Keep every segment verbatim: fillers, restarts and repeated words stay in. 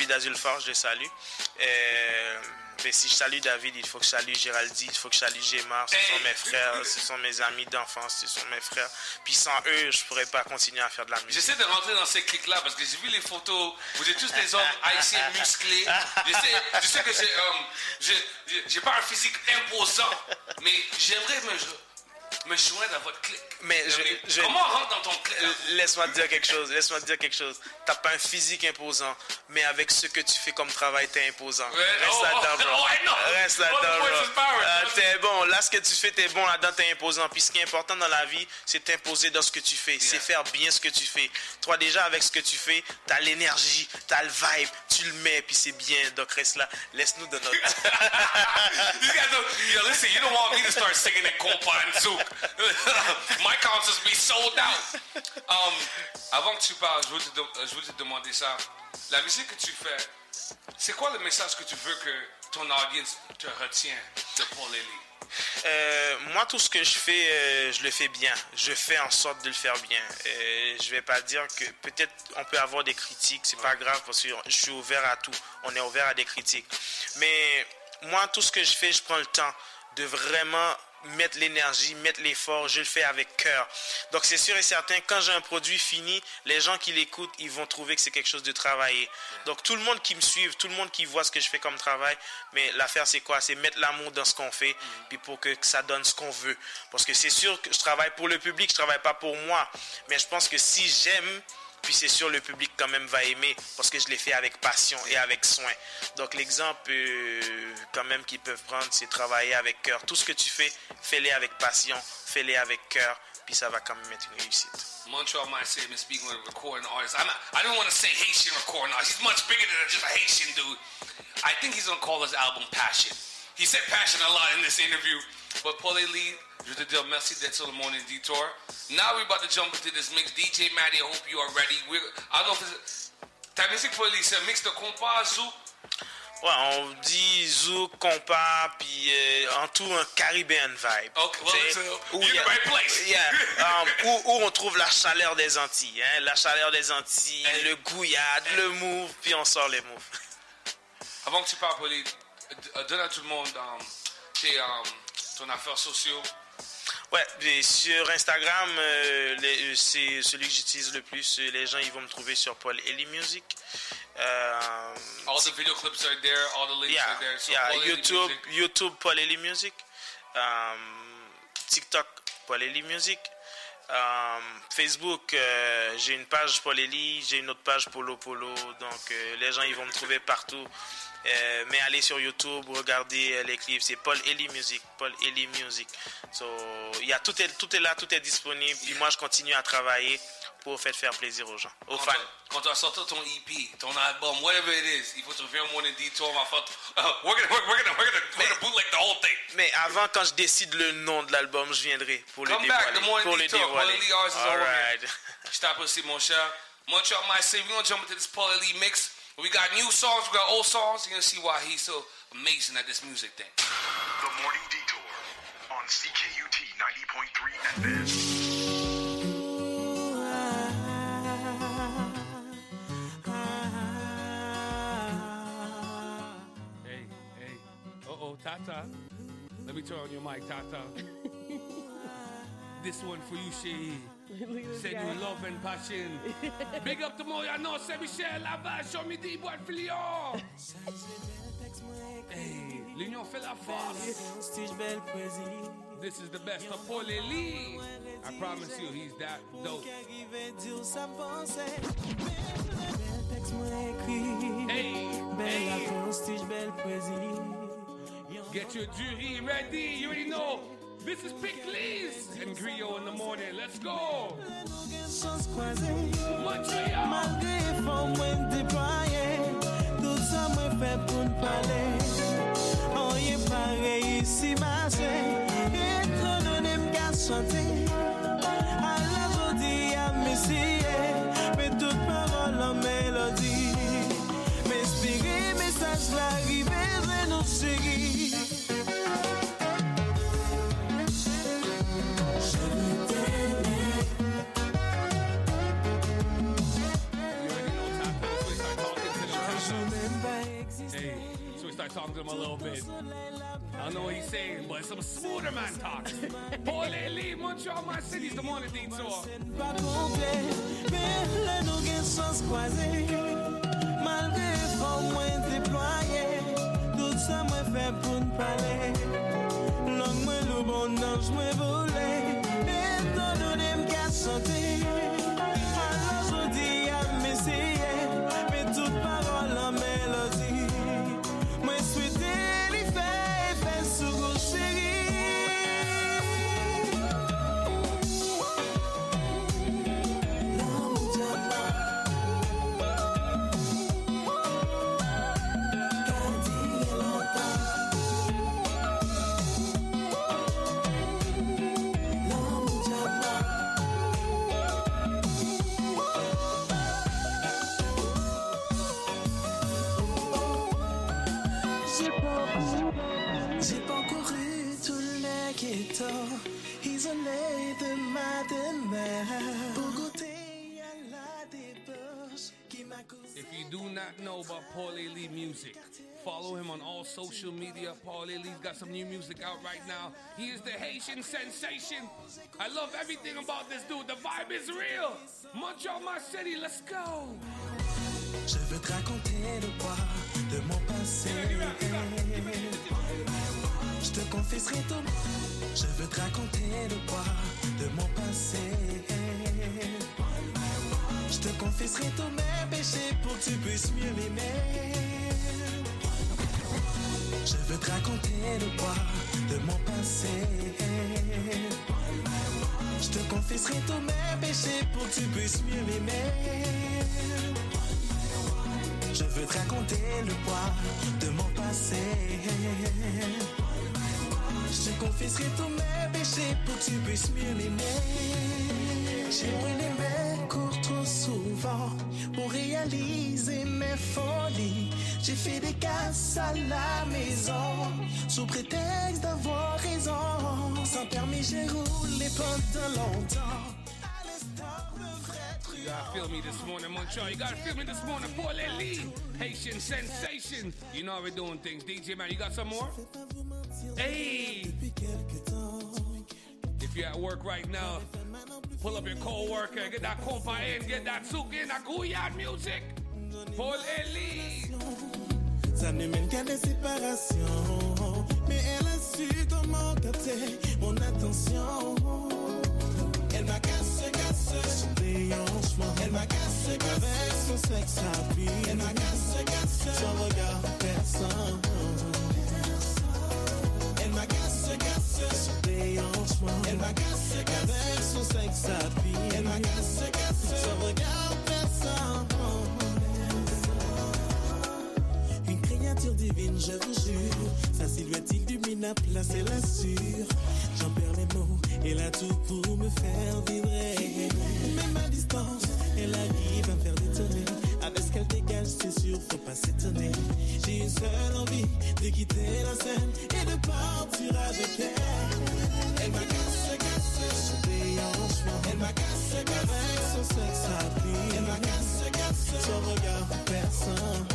David Azulfort, je le salue. Euh, mais si je salue David, il faut que je salue Géraldine, il faut que je salue Gémar. Ce sont mes frères, ce sont mes amis d'enfance, ce sont mes frères. Puis sans eux, je pourrais pas continuer à faire de la musique. J'essaie de rentrer dans ces clics-là parce que j'ai vu les photos. Vous êtes tous des hommes haïtiens musclés. Je sais, je sais que j'ai, um, j'ai, j'ai pas un physique imposant, mais j'aimerais me, me joindre à votre clique. Mais je, je, comment on rentre dans ton clic? Laisse-moi te dire quelque chose. Laisse-moi te dire quelque chose. T'as pas un physique imposant, mais avec ce que tu fais comme travail, t'es imposant. Ouais, Reste oh, là-dedans, bro. Oh, oh, Reste là-dedans, bro. Euh, t'es bon. Là, ce que tu fais, t'es bon là-dedans, t'es imposant. Puis ce qui est important dans la vie, c'est t'imposer dans ce que tu fais. Yeah. C'est faire bien ce que tu fais. Toi, déjà, avec ce que tu fais, t'as l'énergie, t'as le vibe, tu le mets, puis c'est bien. Donc, reste là. Laisse-nous de notre... You guys don't, yo, listen, you don't want me to start singing in compa and zouk. My concerts be sold out. Um, avant que tu parles, je veux, te, je veux te demander ça. La musique que tu fais, c'est quoi le message que tu veux que ton audience te retienne de Paul Ely? Euh, moi, tout ce que je fais, euh, je le fais bien. Je fais en sorte de le faire bien. Euh, je vais pas dire que peut-être on peut avoir des critiques, c'est pas grave parce que je suis ouvert à tout. On est ouvert à des critiques. Mais moi, tout ce que je fais, je prends le temps de vraiment mettre l'énergie, mettre l'effort, je le fais avec cœur. Donc c'est sûr et certain, quand j'ai un produit fini, les gens qui l'écoutent, ils vont trouver que c'est quelque chose de travaillé. Donc tout le monde qui me suit, tout le monde qui voit ce que je fais comme travail, mais l'affaire c'est quoi? C'est mettre l'amour dans ce qu'on fait, mm. puis pour que, que ça donne ce qu'on veut. Parce que c'est sûr que je travaille pour le public, je travaille pas pour moi. Mais je pense que si j'aime, puis c'est sûr le public quand même va aimer parce que je l'ai fait avec passion et avec soin. Donc l'exemple euh, quand même qu'ils peuvent prendre, c'est travailler avec cœur. Tout ce que tu fais, fais-le avec passion, fais-le avec cœur, puis ça va quand même être une réussite. Montreal might say me speaking with a recording artist. I'm not, I don't want to say Haitian recording artist. He's much bigger than just a Haitian dude. I think he's going to call his album Passion. He said passion a lot in this interview. But Paul Ely, je veux te dire merci d'être sur le Morning Detour. Now we're about to jump into this mix. D J Maddie, I hope you are ready. We're, I don't know if it's... Ta musique, Paul Ely, c'est un mix de compas, zouk? Ouais, on dit zouk, compas, puis euh, en tout un Caribbean vibe. Ok, well, it's a, you're in the right place. Yeah, um, où, où on trouve la chaleur des Antilles. Hein, la chaleur des Antilles, hey. Le gouillade, hey. Le move, puis on sort les moves. Avant que tu parles, Paul Ely, donne à tout le monde um, tes... Um, ton affaire sociaux? Ouais, sur Instagram, euh, les, c'est celui que j'utilise le plus. Les gens, ils vont me trouver sur Paul Ely Music. Euh, all the video clips are there, all the links yeah, are there. So yeah, Paul YouTube, Ely YouTube, Paul Ely Music. Um, TikTok, Paul Ely Music. Um, Facebook, euh, j'ai une page Paul Ely, j'ai une autre page Polo Polo. Donc, euh, les gens, ils vont me trouver partout. Euh, mais allez sur YouTube, regardez euh, les clips, c'est Paul Ely Music, Paul Ely Music. So, y a, tout, est, tout est là, tout est disponible. Puis moi, je continue à travailler pour faire, faire plaisir aux gens, aux quand fans. Quand tu as sorti ton E P, ton album, whatever it is, il faut te faire Morning Detour, ma faute. Uh, we're gonna, we're gonna, we're gonna, we're gonna bootleg the whole thing. Mais avant, quand je décide le nom de l'album, je viendrai pour Come le back, dévoiler. The Morning Pour Detour, le dévoiler. Paul Ely Arts is All over right. here. Je t'apprécie, mon cher. Montreal might say, we're gonna jump into this Paul Ely mix. We got new songs, we got old songs. You're gonna see why he's so amazing at this music thing. The Morning Detour on C K U T ninety point three F M. Hey, hey. Uh-oh, Tata. Let me turn on your mic, Tata. This one for you, Shehi. Send you love and passion. Big up to moi, I know, c'est Michel Laval, show me the boîte filion. Hey, l'union fait la force. This is the best of Paul Ely. I promise you, he's that dope. Hey, hey. Get your jury ready, you already know. This is Pickles and Griot in the morning. Let's go. Montreal. Malgré effort moins déployé, tout ça moi fait pour ne parler. On y est pas réussi ma soeur. Et trop donné m'qu'à chanter. À la journée à m'essayer, mais toute parole en mélodie. M'inspirer, message l'arrivée, je nous chéris. You already know Tata, so we start talking to them. Hey, so we start talking to him a little bit. I don't know what he's saying, but it's some smoother man talk. Paul Lee, Montreal, my city's the morning detour. Malgré fort moins déployé, tout ça m'a fait pour ne parler. L'homme moi le bon ange moi volé, et ton donné m'qu'a chanté. Alors je dis à m'essayer, mais toute parole en mélodie. Moi souhaiter les faire, faire sous chérie. Isolé de ma demeure pour goûter à la débauche qui m'a causé. If you do not know about Paul Lee music, follow him on all social media. Paul Lee's got some new music out right now. He is the Haitian sensation. I love everything about this dude. The vibe is real. Montreal, my city, let's go. Je veux te raconter le poids de mon passé. Je te confesserai tout. Je veux te raconter le poids de mon passé. Je te confesserai tous mes péchés pour que tu puisses mieux m'aimer. Je veux te raconter le poids de mon passé. Je te confesserai tous mes péchés pour que tu puisses mieux m'aimer. Je veux te raconter le poids de mon passé. Je te confesserai tous mes péchés pour que tu puisses mieux m'aimer. J'ai brûlé mes cours trop souvent pour réaliser mes folies. J'ai fait des casses à la maison sous prétexte d'avoir raison. Sans permis j'ai roulé pendant longtemps. À l'instar de vrais truands. You gotta feel me this morning, Montreal. You gotta feel me this morning, Paul Lee, Haitian sensation. You know how we're doing things. D J man, you got some more? Hey! If you're at work right now, pull up your co-worker, get that compa in, get that souk in, that Guyad music. Paul Lee. Ça ne mène qu'à des séparations, mais elle a su comment capter mon attention. Elle m'a cassé, cassé son déhanchement. Elle m'a cassé, cassé avec son sexe happy. Elle m'a cassé, cassé son regard perçant. Elle m'a cassé, cassé son déhanchement. Elle m'a cassé, cassé avec son sexe happy. Elle m'a cassé, cassé son regard perçant. Une créature divine, je vous jure. Sa silhouette illumine la place, elle assure. J'en perds les mots, elle a tout pour me faire vibrer. Même à distance, elle arrive à me faire détonner. Avec ce qu'elle dégage, c'est sûr, faut pas s'étonner. J'ai une seule envie de quitter la scène et de partir avec elle. Elle m'a cassé, cassé son déhanchement. Elle m'a cassé, cassé avec son sexe happy. Elle m'a cassé, cassé son regard perçant.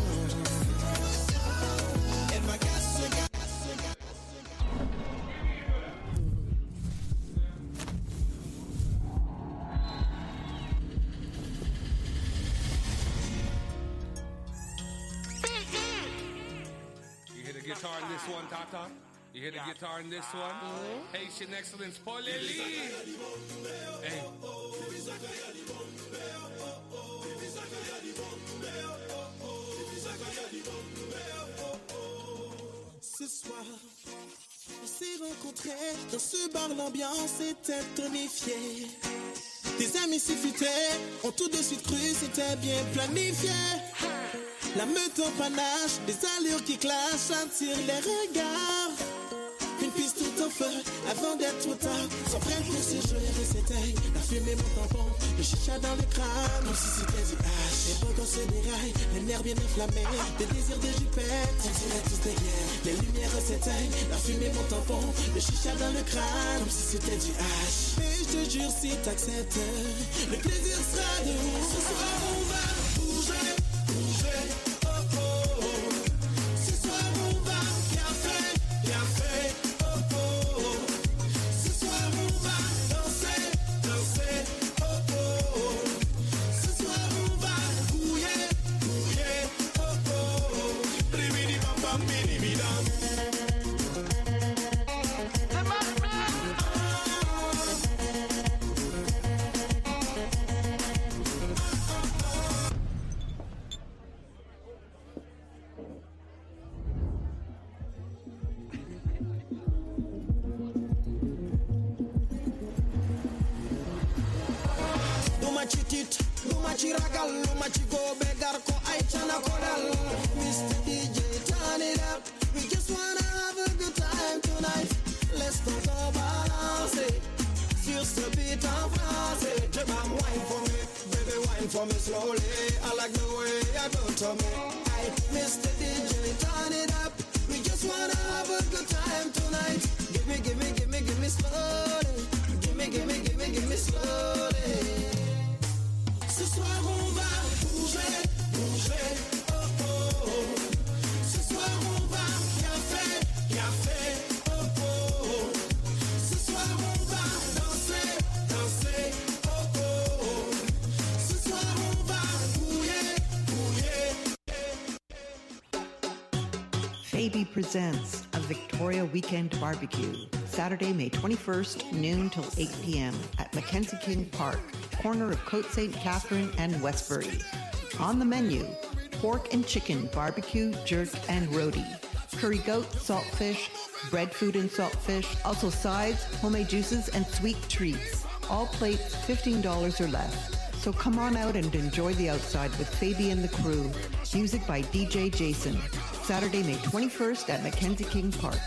Elle m'a cassé, cassé. Guitar in this one, Tata? You hear the yeah. guitar in this one? Mm-hmm. Haitian excellence, Paul Lee. Hey. Ce soir, on s'est rencontrés dans ce bar, l'ambiance était tonifiée. Des amis s'y fuitaient, ont tout de suite cru, c'était bien planifié. La meute en panache, des allures qui clashent, attirent les regards. Une piste tout en feu, avant d'être trop tard. Sans prêtre pour se jouer et s'éteille. La fumée monte en pompe, le chicha dans le crâne. Comme si c'était du hache. Les beaux gosses se déraillent, les nerfs bien enflammés. Des désirs de jupette, on dirait tous des guerres. Les lumières s'éteignent, la fumée monte en pompe, le chicha dans le crâne. Comme si c'était du hache. Mais je te jure, si t'acceptes, le plaisir sera de vous. Ce soir on va bouger, bouger. Oh oh. bam, bidi bidam. Chitit, luma chiragal, luma chigo begar ko ay chana kodal. Mister D J, turn it up. We just wanna have a good time tonight. Let's go go balance. Sur ce beat en français. Je m'en wine for me, baby wine for me slowly. I like the way you do to me. Hey, Mister D J, turn it up. We just wanna have a good time tonight. Give me, give me, give me, give me slowly. Give me, give me, give me, give me slowly. Ce soir on va bouger, bouger, oh oh. Ce soir on va bien faire, bien faire, oh oh. Ce soir on va danser, danser, oh oh. Ce soir on va bouiller, bouiller. Fabi presents a Victoria Weekend Barbecue, Saturday, May twenty-first, noon till eight p.m. at Mackenzie King Park, corner of Côte Saint Catherine and Westbury. On the menu, pork and chicken, barbecue, jerk, and roti. Curry goat, saltfish, bread food and saltfish. Also sides, homemade juices, and sweet treats. All plates fifteen dollars or less. So come on out and enjoy the outside with Fabi and the crew. Music by D J Jason. Saturday, May twenty-first at Mackenzie King Park.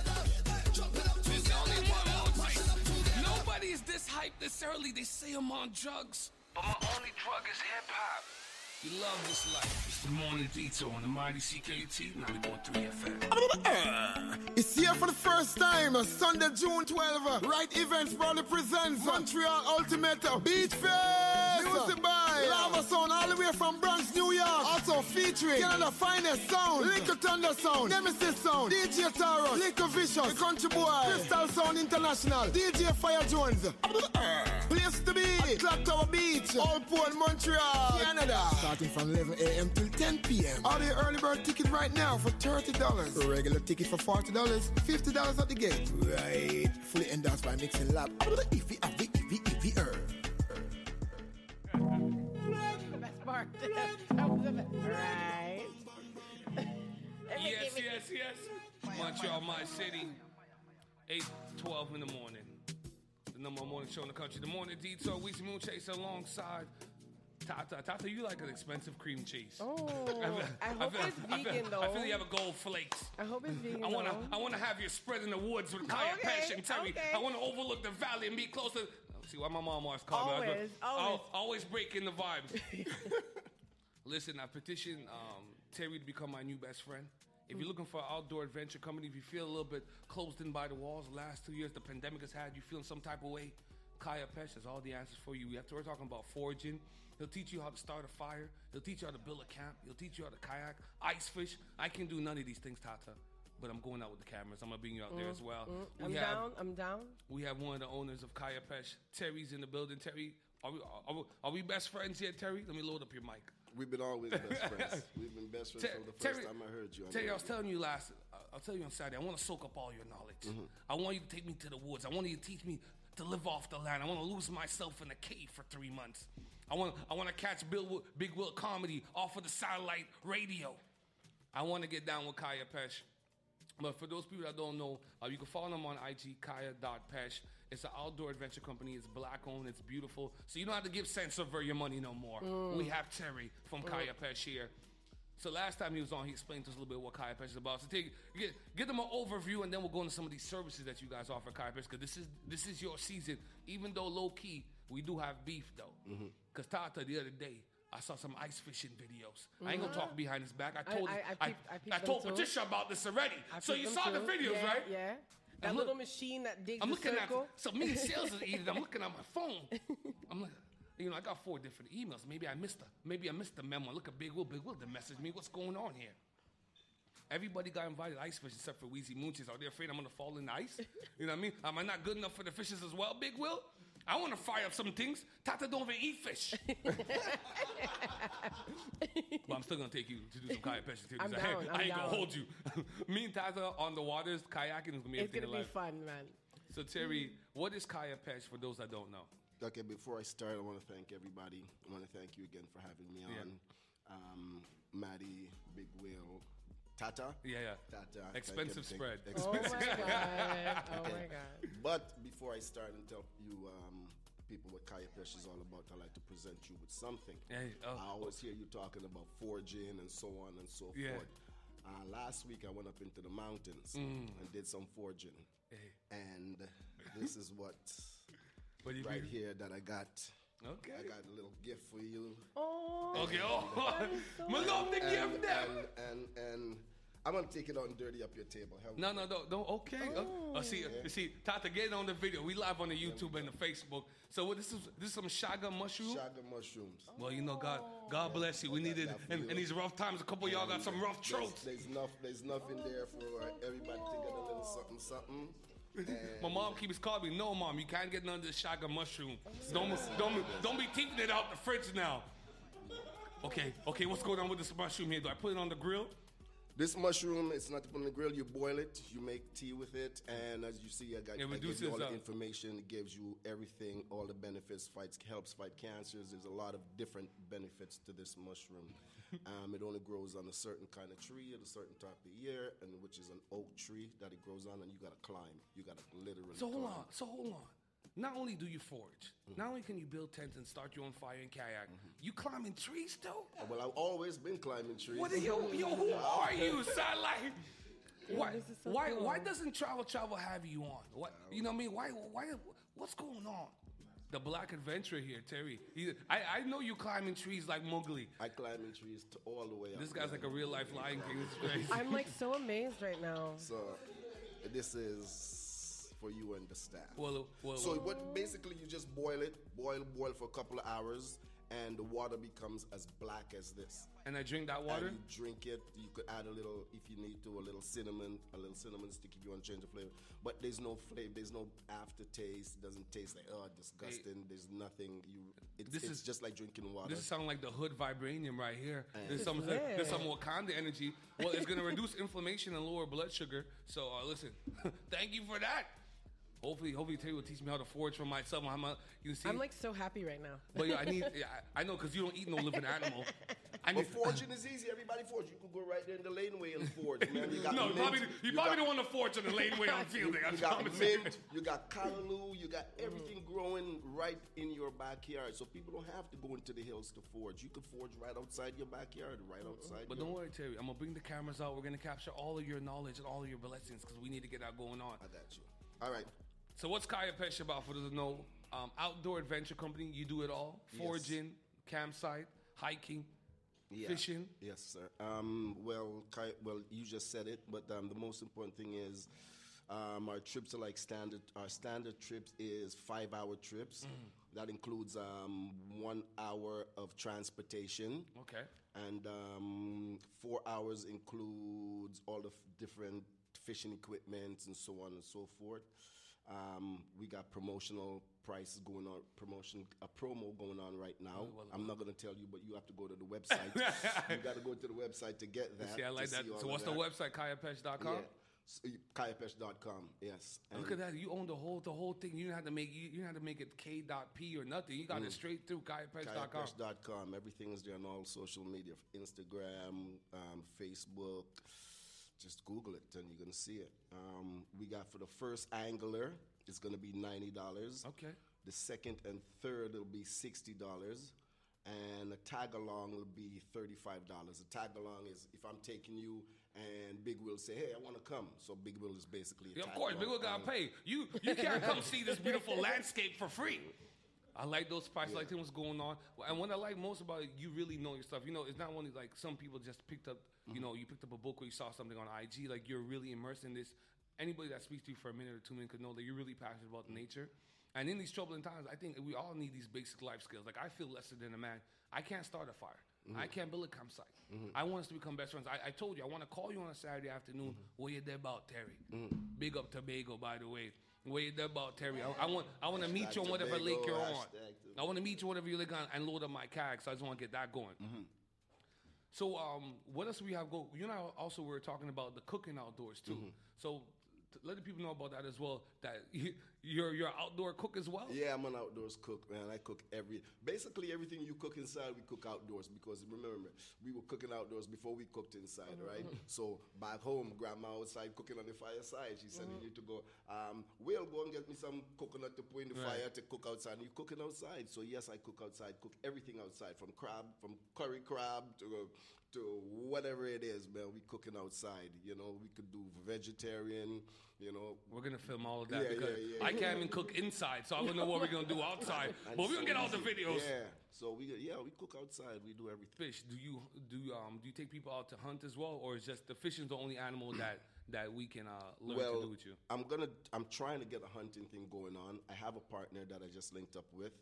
Nobody's this hyped this early. They say I'm on drugs. But my only drug is hip-hop. You love this life. It's the morning detour on the mighty C K U T ninety point three F M. It's here for the first time, Sunday, June twelfth. Right Events proudly presents Montreal Ultimate Beach Fest. Music by Lava Sound, all the way from Bronx, New York. Also featuring Canada's finest sound, Liquor Thunder Sound, Nemesis Sound, D J Taros, Liquor Vicious, The Country Boy, Crystal Sound International, D J Fire Jones. Place to be, Clock Tower Beach, Old Port, Montreal, Canada. Starting from eleven a.m. till ten p.m. All the early bird ticket right now for thirty dollars. Regular ticket for forty dollars, fifty dollars at the gate. Right. Fully endorsed by Mixing Lab. If if if if if Best part. That was the best. Right. Yes, yes, yes. Montreal, my city. eight twelve in the morning. The number one morning show in the country. The morning detour. Weezy Moon Chaser alongside Tata. Tata, you like an expensive cream cheese. Oh, I, feel, I hope I feel, it's I vegan feel, though. I feel you have a gold flakes. I hope it's vegan. I want to. though. I want to have you spread in the woods with Kaya Okay, Pesh and Terry. okay. I want to overlook the valley and be close to. See why my mom always called me. Always, I'll, always. always breaking the vibes. Listen, I petitioned um, Terry to become my new best friend. If you're looking for an outdoor adventure company, if you feel a little bit closed in by the walls, the last two years the pandemic has had you feeling some type of way, Kaya Pesh has all the answers for you. We have to, we're talking about foraging. He'll teach you how to start a fire. He'll teach you how to build a camp. He'll teach you how to kayak, ice fish. I can do none of these things, Tata, but I'm going out with the cameras. I'm gonna bring you out there as well. Mm, We I'm have, down. I'm down. We have one of the owners of Kaya Pesh. Terry's in the building. Terry, are we, are, we, are we best friends yet, Terry? Let me load up your mic. We've been always best friends. We've been best friends Ter- from the first Terry, time I heard you. I Terry, know I was you. telling you last. Uh, I'll tell you on Saturday. I want to soak up all your knowledge. Mm-hmm. I want you to take me to the woods. I want you to teach me to live off the land. I want to lose myself in a cave for three months. I want. I want to catch Bill, Will- Big Will comedy off of the satellite radio. I want to get down with Kaya Pesh. But for those people that don't know, uh, you can follow them on I G, kaya dot pesh. It's an outdoor adventure company. It's black owned. It's beautiful. So you don't have to give cents over your money no more. Mm. We have Terry from Kaya Pesh here. So last time he was on, he explained to us a little bit what Kaya Pesh is about. So take, get, get them an overview, and then we'll go into some of these services that you guys offer at Kaya Pesh, because this is this is your season. Even though low key, we do have beef though. Because Tata the other day, I saw some ice fishing videos. I ain't gonna talk behind his back. I told I- I- I I, peeped- I peeped I them told too. Patricia about this already. I So peeped you them saw the too. videos, Yeah, right? Yeah. That I'm little look- machine that digs I'm the looking circle. at so many sales is eating. I'm looking at my phone. I'm like, you know, I got four different emails. Maybe I missed a maybe I missed the memo. Look at Big Will. Big Will didn't message me. What's going on here? Everybody got invited ice fish except for Weezy Moonchies. Are they afraid I'm gonna fall in the ice? You know what I mean? Am I not good enough for the fishes as well, Big Will? I want to fry up some things. Tata don't even eat fish. But I'm still going to take you to do some kayak pesca. I'm I, down, I'm I ain't down. going to hold you. Me and Tata on the waters, kayaking is going to be It's everything gonna in be life. fun, man. So, Terry, what is kayak pesca for those that don't know? Okay, before I start, I want to thank everybody. I want to thank you again for having me Yeah. on. Um, Maddie, Big Wheel, Tata. Yeah, yeah. Tata. thank Expensive everything. spread. Oh Expensive my spread. god. Oh Okay. my god. But before I start and tell you um, people what kayak pesca is all about, I like to present you with something. Hey, oh. I always hear you talking about foraging and so on and so Yeah. forth. Uh, last week I went up into the mountains Mm. and did some foraging. Hey. And this is what What do you right do? here that I got. Okay. I got a little gift for you. Oh. Okay, oh. so My love the and, gift them. and, and, and I'm gonna take it out and dirty up your table. Help No, me. no, no, no. Okay. Oh, oh, see, you see, Tata, get on the video. We live on the YouTube and the Facebook. So what, this is this is some shaga mushroom. Shaga mushrooms. Well, you know, God, God bless you. We needed that for in, you. in these rough times. A couple of y'all got some rough There's, throats. there's enough. There's enough in there for everybody to get a little something, something. And My mom keeps calling me, no, mom, you can't get none of this shaga mushroom. Don't, don't, don't be teething it out the fridge now. Okay, okay, what's going on with this mushroom here? Do I put it on the grill? This mushroom, it's not on the grill. You boil it, you make tea with it, and as you see, I got It I give reduces, you all the uh, information. It gives you everything, all the benefits. Fights, helps fight cancers. There's a lot of different benefits to this mushroom. um, it only grows on a certain kind of tree at a certain time of year, and which is an oak tree that it grows on, and you got to climb. You got to literally. So hold climb. on, so hold on. Not only do you forage, not only can you build tents and start your own fire and kayak, you climbing trees too? Well, I've always been climbing trees. What are you, yo, who are you, son? Like, why, this is so why, cool. why doesn't Travel Travel have you on? What, you know what I mean? Why, why, what's going on? The black adventurer here, Terry. He, I, I know you climbing trees like Mowgli. I climb in trees to all the way up. This guy's like a real life Lion King. This is crazy. I'm like so amazed right now. So, this is for you and the staff. Well, well, so well. what? Basically, you just boil it, boil, boil for a couple of hours, and the water becomes as black as this. And I drink that water? And you drink it. You could add a little, if you need to, a little cinnamon, a little cinnamon stick if you want to change the flavor. But there's no flavor. There's no aftertaste. It doesn't taste like oh disgusting. There's nothing. You. It's, This it's is- just like drinking water. This is sounding like the hood vibranium right here. There's some, lit. there's some Wakanda energy. Well, it's gonna reduce inflammation and lower blood sugar. So uh, listen, thank you for that. Hopefully, hopefully Terry will teach me how to forage for myself. I'm, uh, you see, I'm like so happy right now. but yeah, I need. Yeah, I I know because you don't eat no living animal. I But need. foraging is easy. Everybody forge. You could go right there in the laneway and forge, man. You got No, you mint, probably, you you probably got- don't want to forage on the laneway on fielding. I You got promise you. mint, you got callaloo, you got everything growing right in your backyard. So people don't have to go into the hills to forge. You could forge right outside your backyard, right outside. But your, don't worry, Terry. I'm gonna bring the cameras out. We're gonna capture all of your knowledge and all of your blessings because we need to get that going on. I got you. All right. So what's Kayak Pesca about? For those that know, um, outdoor adventure company. You do it all: Yes. foraging, campsite, hiking, Yeah. fishing. Yes, sir. Um, well, Kai, well, you just said it, but um, the most important thing is um, our trips are like standard. Our standard trips is five-hour trips. That includes um, one hour of transportation. Okay. And um, four hours includes all the f- different fishing equipment and so on and so forth. Um, we got promotional prices going on, promotion, a promo going on right now. well, I'm not going to tell you, but you have to go to the website. You got to go to the website to get that. See, I like to that. see all So of what's that. the website? kayak pesca dot com. Yeah. So, kayak dot com, yes. And Look at that! You own the whole the whole thing. You didn't have to make you, you didn't have to make it K dot P or nothing. You got it straight through kayak pesca dot com. kayak dot com. Everything is there on all social media, Instagram, um, Facebook. Just Google it and you're gonna see it. Um, we got for the first angler, it's gonna be ninety dollars. Okay. The second and third will be sixty dollars. And a tag along will be thirty-five dollars. A tag along is if I'm taking you and Big Will say, hey, I want to come. So Big Will is basically a Yeah, of tag course, along. Big Will gotta And- pay. You you can't come see this beautiful landscape for free. I like those prices. I like what's going on. And what I like most about it, you really know your stuff. You know, it's not only like some people just picked up, you know, you picked up a book or you saw something on I G. Like, you're really immersed in this. Anybody that speaks to you for a minute or two minutes could know that you're really passionate about nature. And in these troubling times, I think we all need these basic life skills. Like, I feel lesser than a man. I can't start a fire. I can't build a campsite. I want us to become best friends. I, I told you, I want to call you on a Saturday afternoon. What you there about, Terry? Big up Tobago, by the way. Wait about Terry. I, I want I want to meet you on whatever Tobago, lake you're on. hashtag I want to meet you whatever you lake on and load up my kayak. So I just want to get that going. Mm-hmm. So um, what else we have go? You know, also we were talking about the cooking outdoors too. Mm-hmm. So t- let the people know about that as well. That you, you're you're an outdoor cook as well. Yeah, I'm an outdoors cook, man. I cook every, basically everything you cook inside, we cook outdoors. Because remember, we were cooking outdoors before we cooked inside, right? So back home, grandma outside cooking on the fireside. She said, you need to go, um, Will, go and get me some coconut to put in the Right. fire to cook outside. And you're cooking outside. So yes, I cook outside, cook everything outside, from crab, from curry crab to to whatever it is, man. We cooking outside. You know, we could do vegetarian, you know. We're gonna film all of that Yeah, because yeah, yeah. I can't even cook inside, so I don't know what we're gonna do outside. And But we're gonna so get all the easy. videos. Yeah. So we yeah we cook outside. We do everything. Fish. Do you do you, um do you take people out to hunt as well, or is just the fishing's the only animal that that we can uh, learn well, to do with you? I'm gonna I'm trying to get a hunting thing going on. I have a partner that I just linked up with,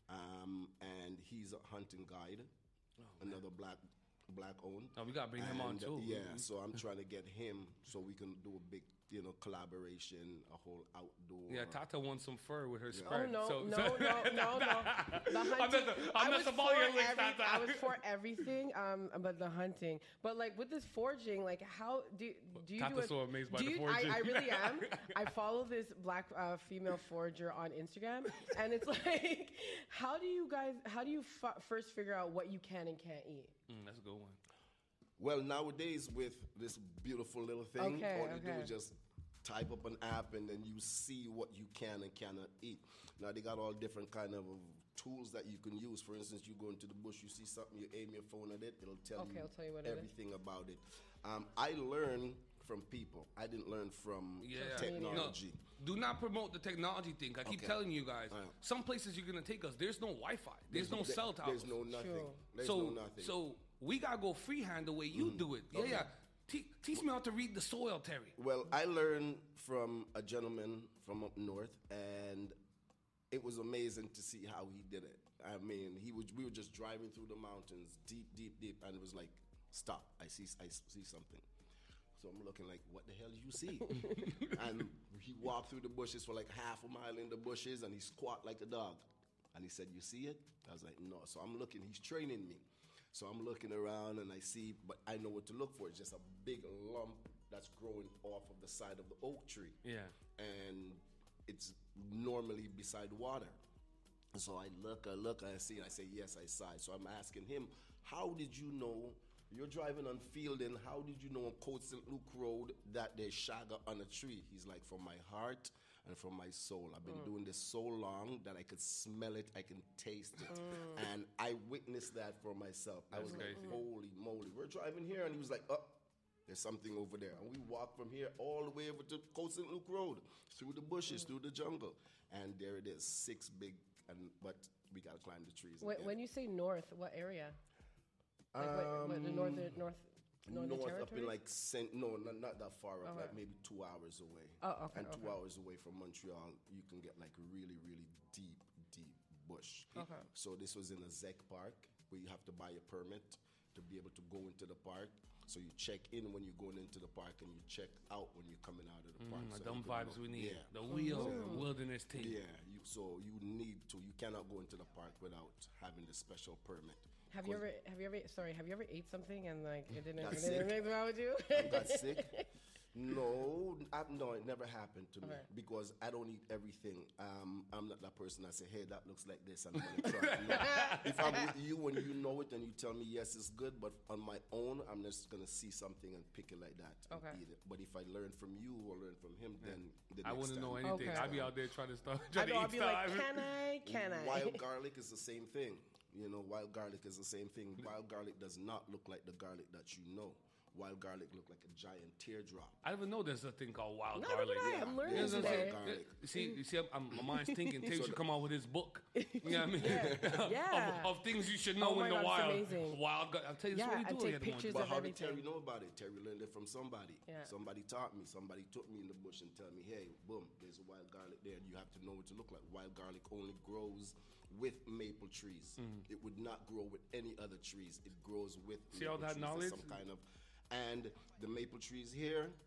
um, and he's a hunting guide, another black black owned. Oh, we gotta bring him on And, uh, too. Yeah, so I'm trying to get him so we can do a big, you know, collaboration, a whole outdoor. Yeah, Tata wants some fur with her Yeah. spread. Oh no, so, no, so- no, no, no, The I'm hunting. messing- I'm I was messing all for your links, every- Tata. I was for everything, um, but the hunting. But like with this foraging, like how do do you do Tata's it? so amazed by do the you, foraging. I, I really am. I follow this black uh, female forager on Instagram, and it's like, how do you guys? How do you f- first figure out what you can and can't eat? Mm, that's a good one. Well, nowadays with this beautiful little thing, Okay, all you do okay. is just type up an app and then you see what you can and cannot eat. Now they got all different kind of tools that you can use. For instance, you go into the bush, you see something, you aim your phone at it, it'll tell Okay, you it'll tell you what it is. everything about it. Um, I learn from people. I didn't learn from Yeah. technology. No, do not promote the technology thing. I keep Okay. telling you guys, Right. some places you're gonna take us, there's no Wi-Fi. There's, no there- cell towers. There's no nothing. Sure. There's so, no nothing. so we gotta go freehand the way you do it. Yeah, Okay. yeah. Te- teach me how to read the soil, Terry. Well, I learned from a gentleman from up north, and it was amazing to see how he did it. I mean, he was, we were just driving through the mountains, deep, deep, deep, and it was like, stop, I see, I see something. So I'm looking like, what the hell do you see? And he walked through the bushes for like half a mile in the bushes, and he squat like a dog. And he said, you see it? I was like, no. So I'm looking, he's training me. So I'm looking around and I see, but I know what to look for. It's just a big lump that's growing off of the side of the oak tree. Yeah. And it's normally beside water. And so I look, I look, I see, and I say, yes, I saw it. So I'm asking him, how did you know, you're driving on Fielding, how did you know on Côte Saint Luc Road that there's shagga on a tree? He's like, from my heart and from my soul. I've been doing this so long that I could smell it, I can taste it. And I witnessed that for myself. I was crazy. like, holy moly. We're driving here, and he was like, oh, there's something over there. And we walked from here all the way over to Côte Saint Luc Road, through the bushes, through the jungle. And there it is, six big, and but we got to climb the trees. and When, get when it. you say north, what area? Like what, what, the northern north northern North up territory? in like Saint, no, not, not that far up, Okay. like maybe two hours away. Oh, okay, And two okay. hours away from Montreal, you can get like really, really deep, deep bush. Okay. So this was in a Z E C park where you have to buy a permit to be able to go into the park. So you check in when you're going into the park and you check out when you're coming out of the park. Mm, So them you can vibes know- we need. Yeah. The real wilderness team. Yeah, you, so you need to. You cannot go into the park without having the special permit. Have you ever have you ever sorry have you ever ate something and like it didn't Got it didn't sick? make wrong with you? I got sick? No, I, no, it never happened to me Okay. because I don't eat everything. Um, I'm not that person that say, "Hey, that looks like this," and I'm gonna try. it. No. If I'm with you and you know it and you tell me yes, it's good, but on my own, I'm just gonna see something and pick it like that and Okay. eat it. But if I learn from you or learn from him, then the I next wouldn't know time- anything. Okay. I'd be out there trying to start I trying know to I'll eat be like, stuff. can I? Can I? Wild garlic is the same thing. You know, wild garlic is the same thing. Wild garlic does not look like the garlic that you know. Wild garlic look like a giant teardrop. I didn't know there's a thing called wild Neither garlic. did I. I'm learning You know what I'm today. saying? Garlic. You see, you see, I'm, my mind's thinking. Terry So should the- come out with his book. You know what I mean? Yeah. of, of things you should know Oh my in the God, it's wild. amazing. Wild. gar- I'll tell you, Yeah, that's what and we do take here. pictures But of how everything. did Terry know about it? Terry learned it from somebody. Yeah. Somebody taught me. Somebody took me in the bush and tell me, hey, boom, there's a wild garlic there. And you have to know what to look like. Wild garlic only grows with maple trees. It would not grow with any other trees. It grows with See all maple that trees. There's knowledge? Some kind of, and the maple trees here,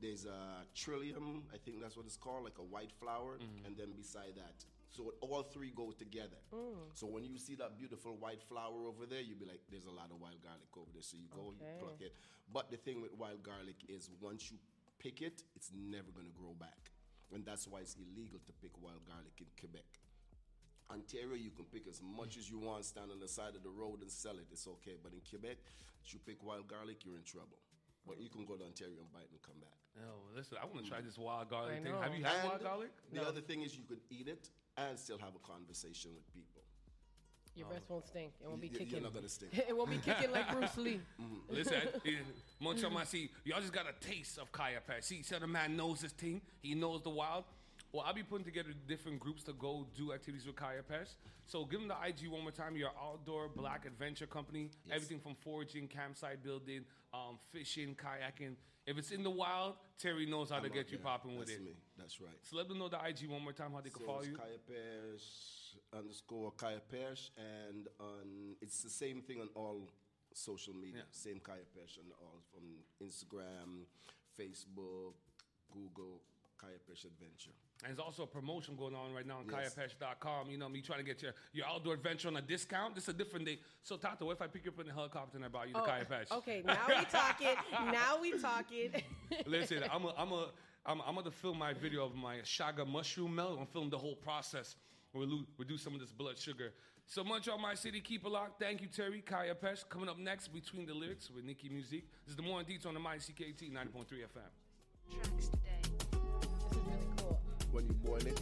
there's a trillium, I think that's what it's called, like a white flower, Mm-hmm. and then beside that. So all three go together. Mm. So when you see that beautiful white flower over there, you'll be like, there's a lot of wild garlic over there. So you go, Okay. you pluck it. But the thing with wild garlic is once you pick it, it's never going to grow back. And that's why it's illegal to pick wild garlic in Quebec. Ontario, you can pick as much as you want, stand on the side of the road and sell it. It's okay. But in Quebec, if you pick wild garlic, you're in trouble. But you can go to Ontario and buy it and come back. Oh, listen, I want to try this wild garlic I thing. know. Have you had And wild garlic? The No. other thing is you could eat it and still have a conversation with people. Your breath won't stink. It won't be Y- y- kicking. You're not gonna stink. It won't be kicking like Bruce Lee. Listen, Montreal, I see y'all just got a taste of Kaya Pash. See, so the man knows his thing. He knows the wild. Well, I'll be putting together different groups to go do activities with Kaya Pash. So give them the I G one more time. Your outdoor black adventure company. Yes. Everything from foraging, campsite building, um, fishing, kayaking. If it's in the wild, Terry knows how to I'm get out you there. popping with That's it. me. That's right. So let them know the I G one more time how they can So follow it's you. Kaya Pesh underscore Kaya Pesh, and on it's the same thing on all social media. Yeah. Same Kaya Pesh on all from Instagram, Facebook, Google, Kaya Pesh Adventure. And there's also a promotion going on right now on Yes. kaya pesh dot com. You know, me trying to get your, your outdoor adventure on a discount. This is a different day. So, Tato, what if I pick you up in the helicopter and I buy you the Oh, Kaya Pesh? okay, now we talking. Now we talking. Listen, I'm a, I'm a, I'm, I'm gonna film my video of my Shaga mushroom melt. I'm gonna film the whole process. We'll lo- reduce some of this blood sugar. So Montreal, my city, keep it locked. Thank you, Terry. Kaya Pesh coming up next between the lyrics with Nikki Music. This is the Morning Detail on the My C K T ninety point three F M. Tracks today. This is really cool. When you boil it,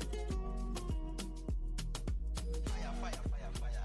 Fire, fire, fire, fire.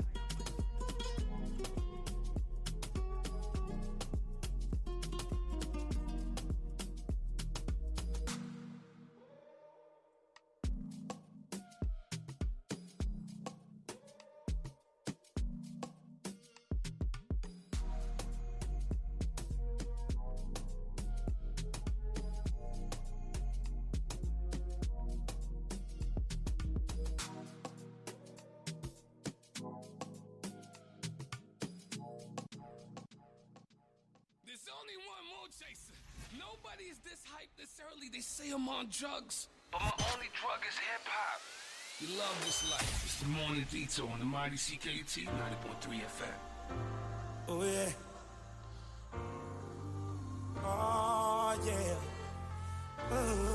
There's only one more chaser. Nobody's this hyped this early. They say I'm on drugs. But my only drug is hip hop. You love this life. It's the Morning Detail on the Mighty C K U T ninety point three F M. Oh yeah. Oh yeah. Ooh.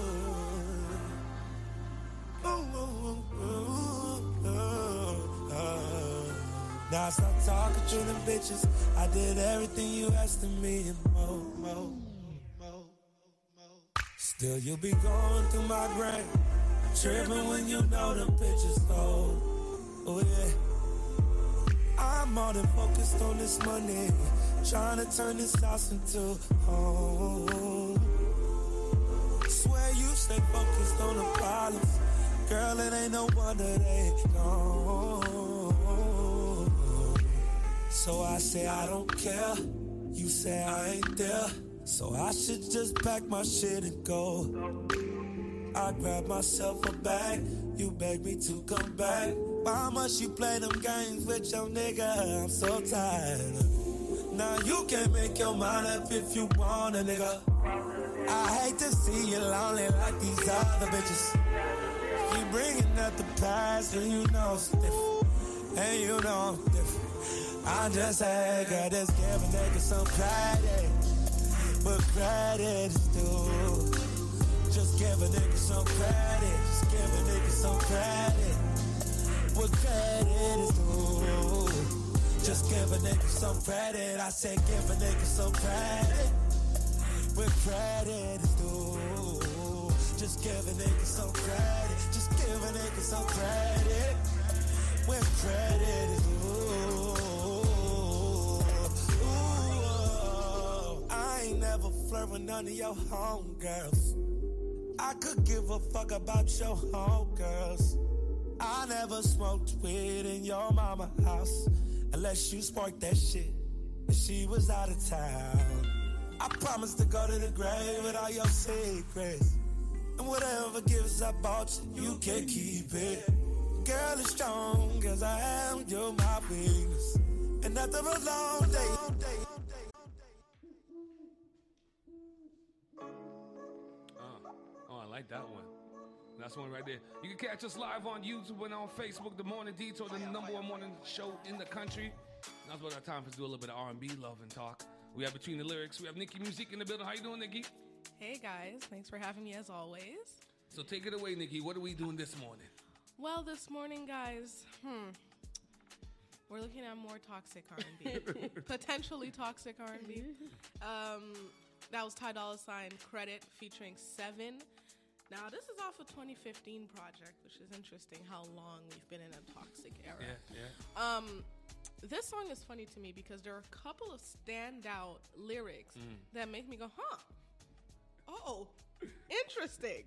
Ooh, ooh, ooh, ooh, ooh. Now stop talking to them bitches. I did everything you asked of me and more, more, more. Still you be going through my brain, tripping when you know them pictures go. Oh yeah. I'm more than focused on this money, trying to turn this house into home. Swear you stay focused on the problems, girl, it ain't no wonder they gone. So I say I don't care, you say I ain't there, so I should just pack my shit and go. I grab myself a bag, you beg me to come back. How much you play them games with your nigga? I'm so tired. Now you can make your mind up if you want a nigga. I hate to see you lonely like these other bitches. Keep bringing up the past and you know it's different. And you know I'm different. I'm just saying, girl, just give a nigga some credit. But credit is due. Just give a nigga some credit. Just give a nigga some credit. What credit is due. Just give a nigga some credit. I said give a nigga some credit. What credit is due. Just give a nigga some credit. Just give a nigga some credit. When credit is due. Ooh, I ain't never flirt with none of your homegirls. I could give a fuck about your homegirls. I never smoked weed in your mama house unless you sparked that shit and she was out of town. I promised to go to the grave with all your secrets, and whatever gifts I bought you, you can keep it. Girl, as strong as I am, you're my weakness, and after a long day, like that one. That's one right there. You can catch us live on YouTube and on Facebook. The Morning Detour, the number one morning show in the country. That's what our time for. Do a little bit of R and B, love and talk. We have Between the Lyrics. We have Nikki Music in the building. How you doing, Nikki? Hey guys, thanks for having me as always. So take it away, Nikki. What are we doing this morning? Well, this morning, guys, hmm, we're looking at more toxic R and B, potentially toxic R and B. Um, that was Ty Dolla $ign Credit featuring Seven. Now, this is off a twenty fifteen project, which is interesting how long we've been in a toxic era. Yeah, yeah. Um, this song is funny to me because there are a couple of standout lyrics mm. that make me go, huh, oh, interesting.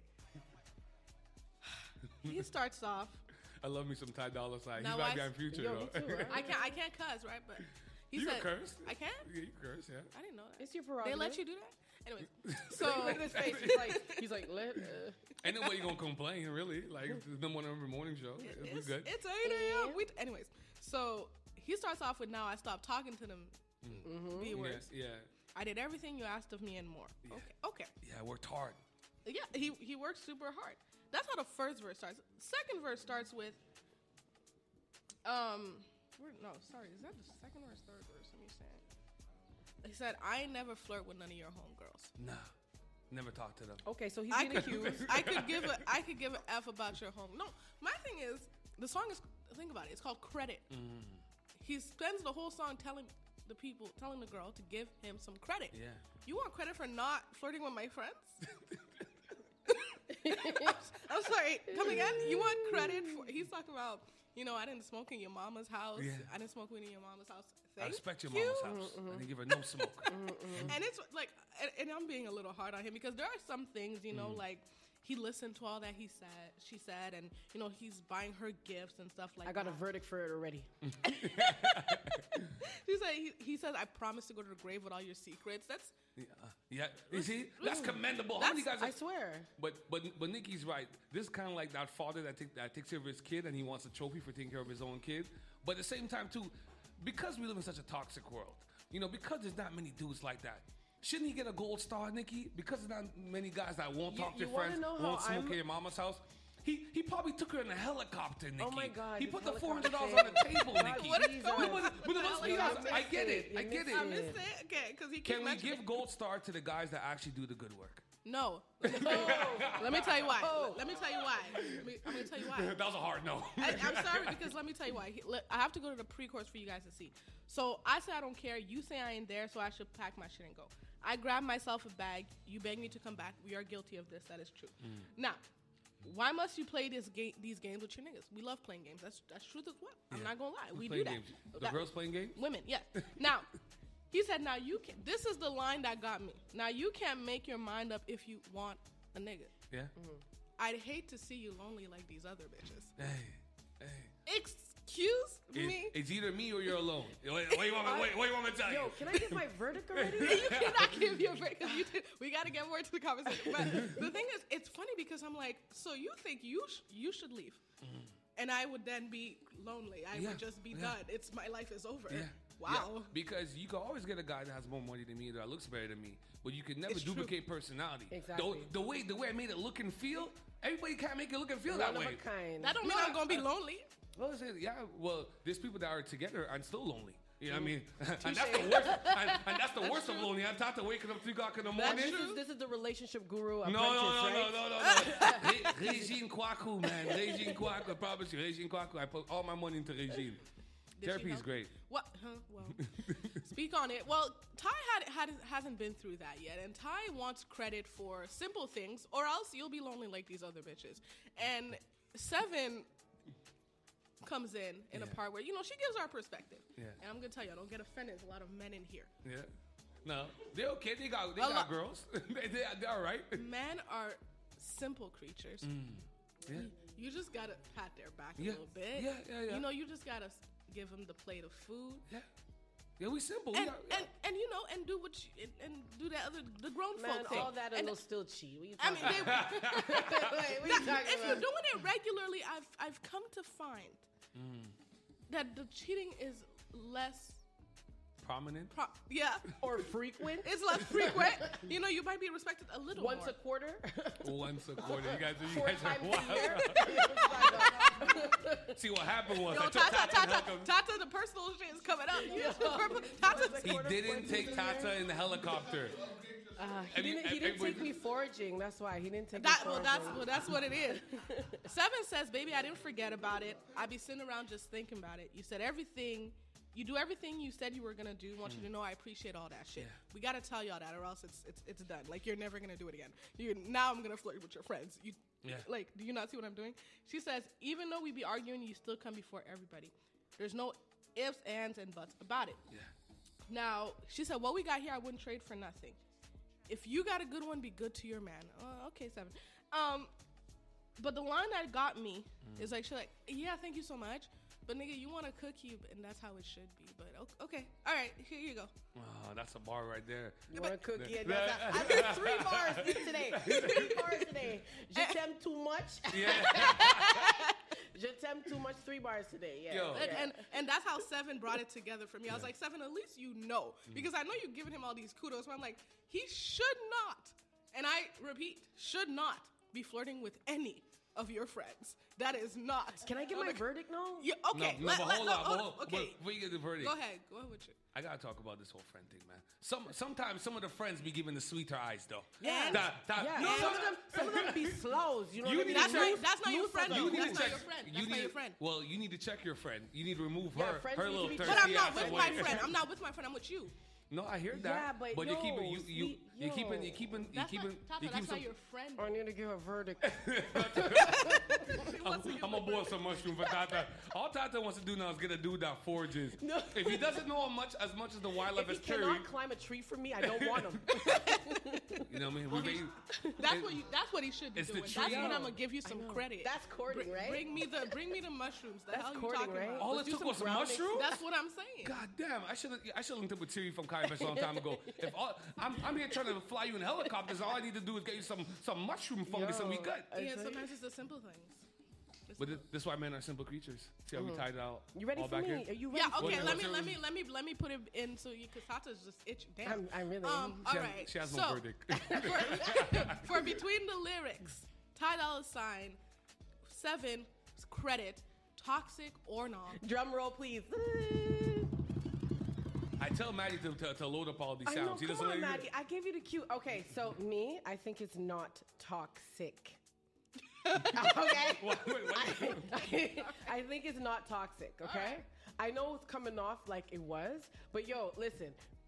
He starts off. I love me some Ty Dolla $ign. Now He's my I, guy future, yo, though. me too, right? I can't, I can't cuss, right? But he you said, can curse. I can't? Yeah, you can curse, yeah. I didn't know that. It's your prerogative. They let you do that? Anyways, so look at his face. He's like, he's like, let. Uh. Ain't nobody gonna complain, really. Like, it's the number one every morning show. It, It'll it's, be good. It's eight a.m. We, anyways, so he starts off with, now I stopped talking to them Mm-hmm. B words. Yeah, yeah. I did everything you asked of me and more. Yeah. Okay, okay. Yeah, I worked hard. Yeah, he, he worked super hard. That's how the first verse starts. Second verse starts with, um, where, no, sorry, is that the second or third verse? Let me say. He said, I ain't never flirt with none of your homegirls. Nah, never talk to them. Okay, so he's I being could, accused. I could give a I could give an F about your home. No, my thing is the song is, think about it. It's called Credit. Mm. He spends the whole song telling the people, telling the girl to give him some credit. Yeah. You want credit for not flirting with my friends? I'm sorry. Come again? You want credit for? He's talking about. You know, I didn't smoke in your mama's house. Yeah. I didn't smoke weed in your mama's house. I Thank respect your you. mama's house. I didn't give her no smoke. And it's like, and, and I'm being a little hard on him because there are some things, you know, Mm. like he listened to all that he said, she said, and you know he's buying her gifts and stuff like that. I got a verdict for it already. He said he, he says, I promise to go to the grave with all your secrets. That's Yeah, yeah. You see, that's commendable. How That's- many guys? I Are, swear. but but but Nikki's right. This is kind of like that father that, take, that takes care of his kid and he wants a trophy for taking care of his own kid. But at the same time too, because we live in such a toxic world, you know, because there's not many dudes like that. Shouldn't he get a gold star, Nikki? Because there's not many guys that won't You- talk to you their wanna friends, know how won't smoke I'm- in your mama's house. He he probably took her in a helicopter, Nikki. Oh my God, He this put the four helicopter hundred dollars on the thing. table, God, Nikki. what is Jesus. going No, on? but, but with let's the be honest, helicopter? I get it. You I get missed I it. missed it. Okay, because he Can kept we mentioning- give gold star to the guys that actually do the good work? No. Let me tell you why. Let me tell you why. Let me, I'm gonna tell you why. That was a hard no. I, I'm sorry because let me tell you why. He- let- I have to go to the pre-course for you guys to see. So I say I don't care. You say I ain't there, so I should pack my shit and go. I grab myself a bag. You beg me to come back. We are guilty of this. That is true. Now, why must you play this ga- these games with your niggas? We love playing games. That's that's truth as well. I'm Yeah. not gonna lie. Who's We playing do that. games? The That- girls playing games? Women, yes. Now, he said, now you can. This is the line that got me. Now you can't make your mind up if you want a nigga. Yeah. I'd hate to see you lonely like these other bitches. Hey, hey. Excuse It- me. it's either me or you're alone. Wait, what do you want me, wait, what do you want me to tell Yo, you? can I get my verdict already? You cannot give your break because you did. We got to get more to the conversation. But the thing is, it's funny because I'm like, so you think you sh- you should leave, and I would then be lonely. I Yeah, would just be yeah. done. It's my life is over. Yeah. Wow. Yeah, because you can always get a guy that has more money than me that looks better than me, but you can never It's true. duplicate personality. Exactly. The, the way the way I made it look and feel, everybody can't make it look and feel One that of way. a kind. That don't mean No, I'm gonna be I- lonely. Well, it's- yeah, well, there's people that are together and still lonely. You know what I mean? Mm. and that's the worst. And, and that's the worst of lonely. I'm tired of waking up three o'clock in the That's morning. this, is, this is the relationship guru No, apprentice, no, no, right? no, no, no, no. Re- Regine Kwaku, man. Regine Kwaku. I promise you, Regine Kwaku. I put all my money into Regine. Did Therapy she is help? great. What? Huh? Well, speak on it. Well, Ty had, had hasn't been through that yet, and Ty wants credit for simple things, or else you'll be lonely like these other bitches. And Seven comes in in a Yeah. part where you know she gives our perspective. Yeah. And I'm gonna tell you, I don't get offended. There's a lot of men in here. Yeah. No, they're okay. They got they A got lot- girls. they, they, they're all right. Men are simple creatures. Yeah. You just gotta pat their back a Yeah. little bit. Yeah, yeah, yeah. You know, you just gotta s- give them the plate of food. Yeah. Yeah, we simple. We And, got, yeah. and and you know and do what you, and, and do that other the grown Man, folk thing. all that and And they'll still cheat. What you I talking mean, they, about? Wait, what you that- talking if you're about? doing it regularly, I've I've come to find Mm. that the cheating is less prominent. Pro- yeah. Or frequent. It's less frequent. You know, you might be respected a little Once more. a quarter. Once a quarter. You guys, you Four guys are times a wild. year. See what happened was Yo, I took Tata, Tata, Tata, Tata, Tata, the personal shit is coming up. Tata, He didn't take Tata in the helicopter. Uh, he Every- didn't, he didn't everybody- take me foraging. That's why he didn't take That, me well, foraging. that's well, that's what it is. Seven says, "Baby, I didn't forget about it. I be sitting around just thinking about it. You said everything. You do everything you said you were gonna do. Want you to know I appreciate all that shit. We gotta tell y'all that, or else it's it's it's done. Like you're never gonna do it again. You now I'm gonna flirt with your friends. You Yeah. like, do you not see what I'm doing?" She says, "Even though we be arguing, you still come before everybody. There's no ifs, ands, and buts about it." Yeah. Now she said, "What we got here, I wouldn't trade for nothing. If you got a good one, be good to your man." Uh, okay, Seven. Um, but the line that got me Mm. is like, she's like, "Yeah, thank you so much, but nigga, you want a cookie, and that's how it should be." But o- okay, all right, here you go. Oh, that's a bar right there. You want a cookie? And Yeah. that's I did three bars today. Three bars today. Je t'aime too much. Yeah. Je t'aime too much. Three bars today. Yeah. Yo. And, and and that's how Seven brought it together for me. I was like, Seven, at least you know, because I know you've given him all these kudos. But I'm like, he should not, and I repeat, should not be flirting with any of your friends. That is not. Can I get my verdict now? Yeah, okay. No, no, let- but let- hold no, on. hold- Hold, okay. But before you get the verdict, Go ahead. Go ahead with you. I gotta talk about this whole friend thing, man. Some sometimes some of the friends be giving the sweeter eyes though. Yeah. That- that- Yeah, no, some no, of them, some of them be slows. You know You what I need mean? That's to not, check- that's not your friend. You though. need That's to not check. your friend. You That's need, not your friend. Well, you need to check your friend. You need to remove Yeah, her, friends her need to little be thirsty But I'm not ass with away. my friend. I'm not with my friend. I'm with you. No, I hear that. Yeah, but you yo, keep it. You you sweet- you keeping you yo. keeping you That's keeping not, Tata, you that's keep not some. your friend. I need to give a verdict. I'm, I'm gonna boil some mushroom for Tata. All Tata wants to do now is get a dude that forages. No. If he doesn't know as much as much as the wildlife If he as Terry, cannot climb a tree for me, I don't want him. you know what I mean? We made- That's it- what you. That's what he should be it's the doing. That's tree. when I'm gonna give you some credit. That's courting, bring, right? Bring me the bring me the mushrooms. The That's hell you courting, talking right? about? All Let's it do took some was some grounding. mushroom. That's what I'm saying. God damn! I should have I should have linked up with Terry from Kai Best a long time ago. If all, I'm I'm here trying to fly you in helicopters, all I need to do is get you some some mushroom fungus and we Yo, good. I Yeah, tell you. sometimes it's the simple things. But this, this is why men are simple creatures. See how we tied it out. You ready all for back me? here? Are you ready? Yeah, for okay. What- let what's me your- let me let me let me put it in so you, cause Tata's just itching. Damn. I'm, I really. Um, She all has- right. she has so, no verdict. for, for between the lyrics, Ty Dolla Sign, Seven, credit, toxic or not. Drum roll, please. I tell Maddie to, to, to load up all these I know, sounds. He come doesn't on, let you- Maddie. I gave you the cue. Okay, so me, I think it's not toxic. Okay? What- wait, what- I, I think it's not toxic, okay? I know it's coming off like it was, but yo, listen,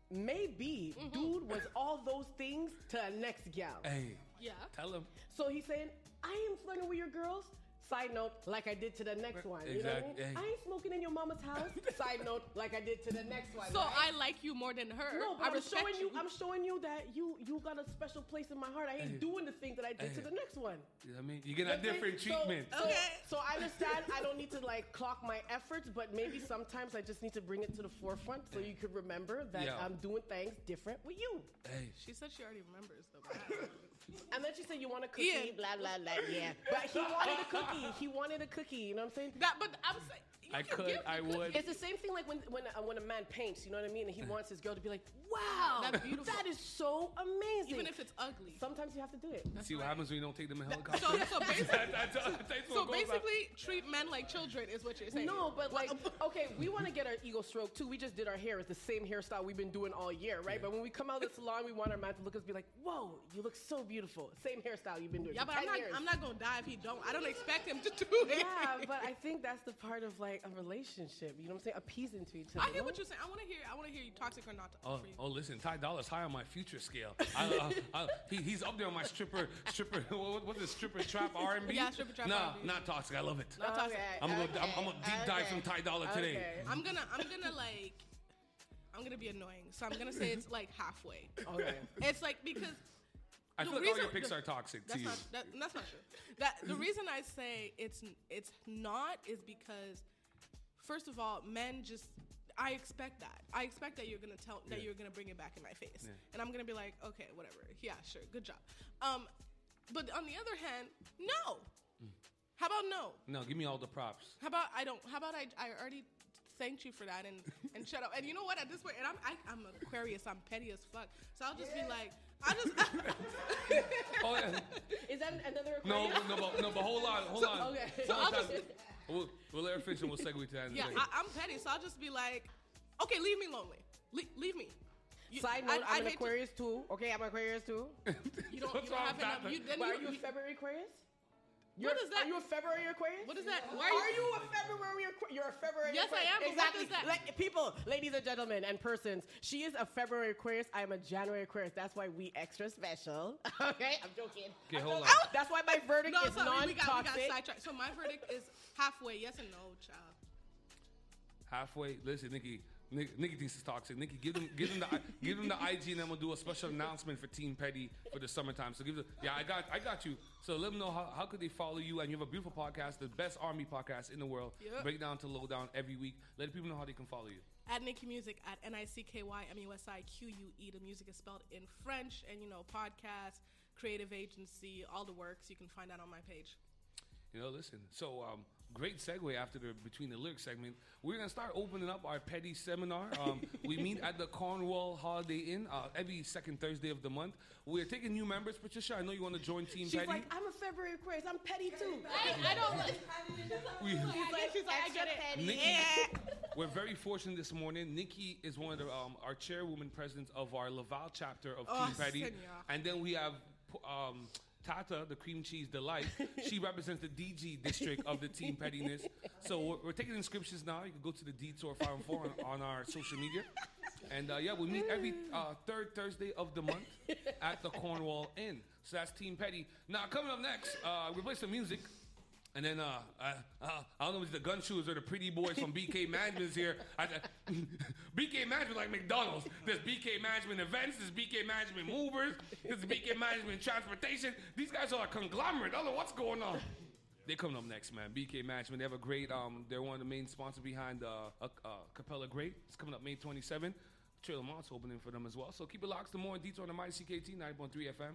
maybe Mm-hmm. dude was all those things to a next gal. Hey, Yeah. tell him. So he's saying, I am flirting with your girls. Side note, like I did to the next one. You know what I mean? Exact- I ain't smoking in your mama's house. Side note, like I did to the next one. So right? I like you more than her. No, but I I'm respect showing you. I'm showing you that you you got a special place in my heart. I ain't Hey. doing the thing that I did to Hey. the next one. You know what I mean? You get a Okay, different so- treatment. So, Okay. so I understand. I don't need to like clock my efforts, but maybe sometimes I just need to bring it to the forefront so you could remember that Yeah. I'm doing things different with you. Hey, She said she already remembers though. And then she said, "You want a cookie?" Ian. Blah blah blah. Yeah, but he wanted a cookie. He wanted a cookie. You know what I'm saying? That, but I'm saying. you I can could, give I the cookie. would. It's the same thing like when when uh, when a man paints, you know what I mean, and he wants his girl to be like, "Wow, That's beautiful. that is so amazing." Even if it's ugly. Sometimes you have to do it. See what happens when you don't take them in helicopter? So, so basically, That's- that's- that's so what goes on. basically, treat men like children is what you're saying. No, but like, okay, we want to get our ego stroked too. We just did our hair. It's the same hairstyle we've been doing all year, right? But when we come out of the salon, we want our man to look at us, be like, "Whoa, you look so beautiful." Same hairstyle you've been doing. Yeah, for but I'm ten not. years. I'm not gonna die if he don't. I don't expect him to do it. Yeah, but I think that's the part of like a relationship. You know what I'm saying? Appeasing to each other. I hear no? what you're saying. I want to hear. I want to hear you toxic or not Oh, for you. oh, listen, Ty Dolla's high on my future scale. I, uh, I, he, he's up there on my stripper, stripper. What, what's it? Stripper trap R and B? Yeah, stripper trap Nah, R and B. not toxic. I love it. Not toxic. Okay, I'm gonna, okay, I'm, I'm gonna deep dive okay, from Ty Dolla today. okay. I'm gonna. I'm gonna like. I'm gonna be annoying, so I'm gonna say it's like halfway. Okay. It's like because. I the feel like all your reason- picks the- are toxic to That's you. not. That, that's not true. That the reason I say it's it's not is because, first of all, men just. I expect that. I expect that you're gonna tell that Yeah. you're gonna bring it back in my face, Yeah. and I'm gonna be like, okay, whatever. Yeah, sure, good job. Um, but on the other hand, no. How about no? No, give me all the props. How about I don't? How about I? I already thanked you for that and, and shut up. And you know what? At this point, and I'm I, I'm Aquarius. I'm petty as fuck. So I'll just be like, I just. Oh yeah. Is that another No, Aquarius? no, but, no, but hold on, hold So- on. okay. So I'll just. We'll, we'll let her finish and we'll segue to that. in a Yeah, second. I, I'm petty, so I'll just be like, okay, leave me lonely. Le- leave me. You, Side note, I- I'm I'd an hate to- Aquarius too. Okay, I'm an Aquarius too. You don't, What's you don't wrong have with enough. that? You, then Why you, are you a you- February Aquarius? What You're- is that? Are you a February Aquarius? What is that? Why Are are you? you a February Aquarius? You're a February Yes, I Aquarius. am, but what Exactly. does that- Like, people, ladies and gentlemen, and persons, she is a February Aquarius. I am a January Aquarius. That's why we extra special. Okay, I'm joking. Okay, I'm hold joking. on. That's why my verdict No, is sorry, we got, we got non-toxic. sidetracked. So my verdict is halfway, yes and no, child. Halfway. Listen, Nikki. Nikki, Nikki thinks it's toxic. Nikki, give them, give them the, give them the I G, and then we'll do a special announcement for Team Petty for the summertime. So give them, yeah, I got, I got you. So let them know how, how could they follow you, and you have a beautiful podcast, the best Army podcast in the world, Yep. breakdown to lowdown every week. Let people know how they can follow you. At Nikki Music, at N I C K Y M U S I Q U E. The music is spelled in French, and you know, podcast, creative agency, all the works. You can find that on my page. You know, listen. So, um, great segue after the Between the Lyrics segment. We're going to start opening up our Petty seminar. Um, we meet at the Cornwall Holiday Inn uh, every second Thursday of the month. We're taking new members. Patricia, I know you want to join Team She's Petty. like, I'm a February Aquarius. I'm petty too. I, I don't like. We- She's like, she's like, I get it. Nikki, we're very fortunate this morning. Nikki is one of the, um, our chairwoman presidents of our Laval chapter of Oh, Team Petty. senor. And then we have um, Tata, the cream cheese delight. She represents the D G district of the Team Pettiness. So we're, we're taking inscriptions now. You can go to the Detour five one four on, on our social media. And uh, yeah, we meet every uh, third Thursday of the month at the Cornwall Inn. So that's Team Petty. Now, coming up next, uh, we play some music. And then, uh, uh, uh, I don't know if it's the gun shooters or the pretty boys from B K Management's here. I, uh, B K Management like McDonald's. There's B K Management Events. There's B K Management Movers. There's B K Management Transportation. These guys are a conglomerate. I don't know what's going on. They're coming up next, man. B K Management. They have a great, um, they're one of the main sponsors behind uh, uh, uh, Capella Great. It's coming up May twenty-seventh. Trailer Mont's opening for them as well. So keep it locked to more in detail on the Mighty C K T ninety point three F M.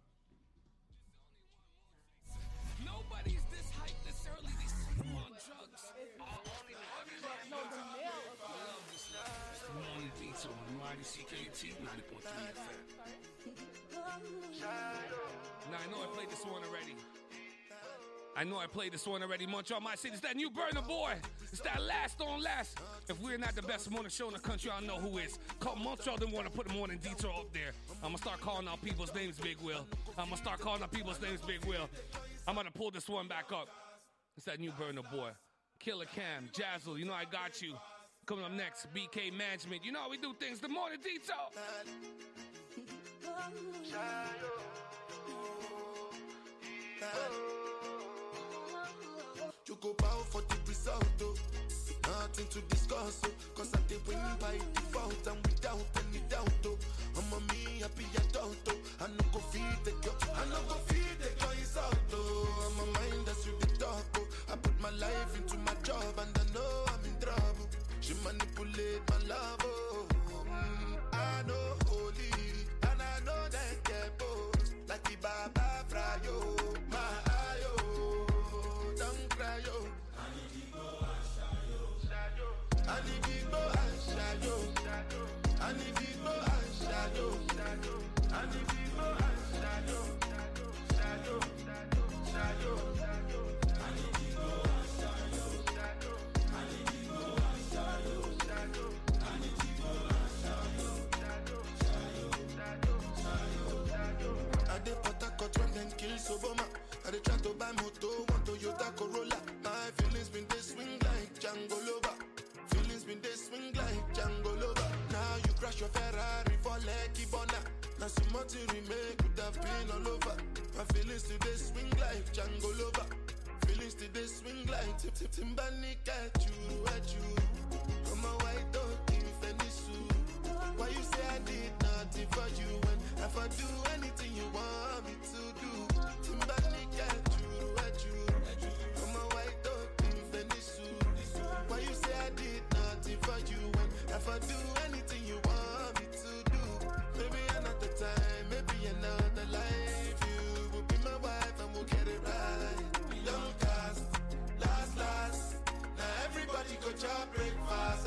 Nobody's this hype this early. They see you on drugs. Morning beats on Mighty C K T ninety point three F M. Now I know I played this one already. I know I played this one already. Montreal might say it's that new Burner Boy. It's that last on last. If we're not the best morning show in the country, I know who is. Call Montreal didn't want to put the morning detour up there. I'm gonna start calling out people's names, Big Will. I'm gonna start calling out people's names, Big Will. I'm gonna pull this one back up. It's that new Burner Boy. Killer Cam, Jazzle, you know I got you. Coming up next, B K Management. You know how we do things. The morning detour. You go bow for the result, oh. Nothing to discuss, oh. Cause I did win by default and without any doubt, oh. I'm a me happy adult, oh. I no go feed the girl, I no go feed the girl is out, oh. I'm a mind that's you the talk, oh. I put my life into my job and I know I'm in trouble. She manipulate my love, oh. Mm, I know holy and I know that get both. Like the Baba Frayo, my ayo. Don't cry, yo. I need to go and shadow. I need to go and shadow. I need to go and shadow. I need to go and shadow. Shadow, shadow, shadow. I need to go and shadow. I need to go and shadow. I need to go and shadow. Shadow, shadow, shadow. I did put a cut when them kill Soboma. I dey try to buy moto, one Toyota Corolla. My feelings been they swing like Django Lover. Feelings been they swing like Django Lover. Now you crash your Ferrari for Lucky Bona. Now some more to remake could have been all over. My feelings today swing like Django Lover. Feelings today swing like Tip Tip Timbani at you, at you. I'm a white dog in Venice. Why you say I did nothing for you when if I do anything you want me to do? Timbani at you, at you. I'm a white dog in Venice. Why you say I did nothing for you when if I do anything you want me to do? Maybe another time, maybe another life. You will be my wife and we'll get it right. Long cast, last, last. Now everybody go job breakfast.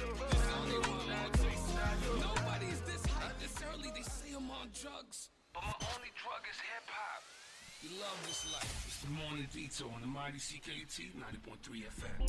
This all they want all day. Nobody's this hype this early. They say I'm on drugs. But my only drug is hip hop. You love this life. It's the morning detour on the mighty C K U T ninety point three F M.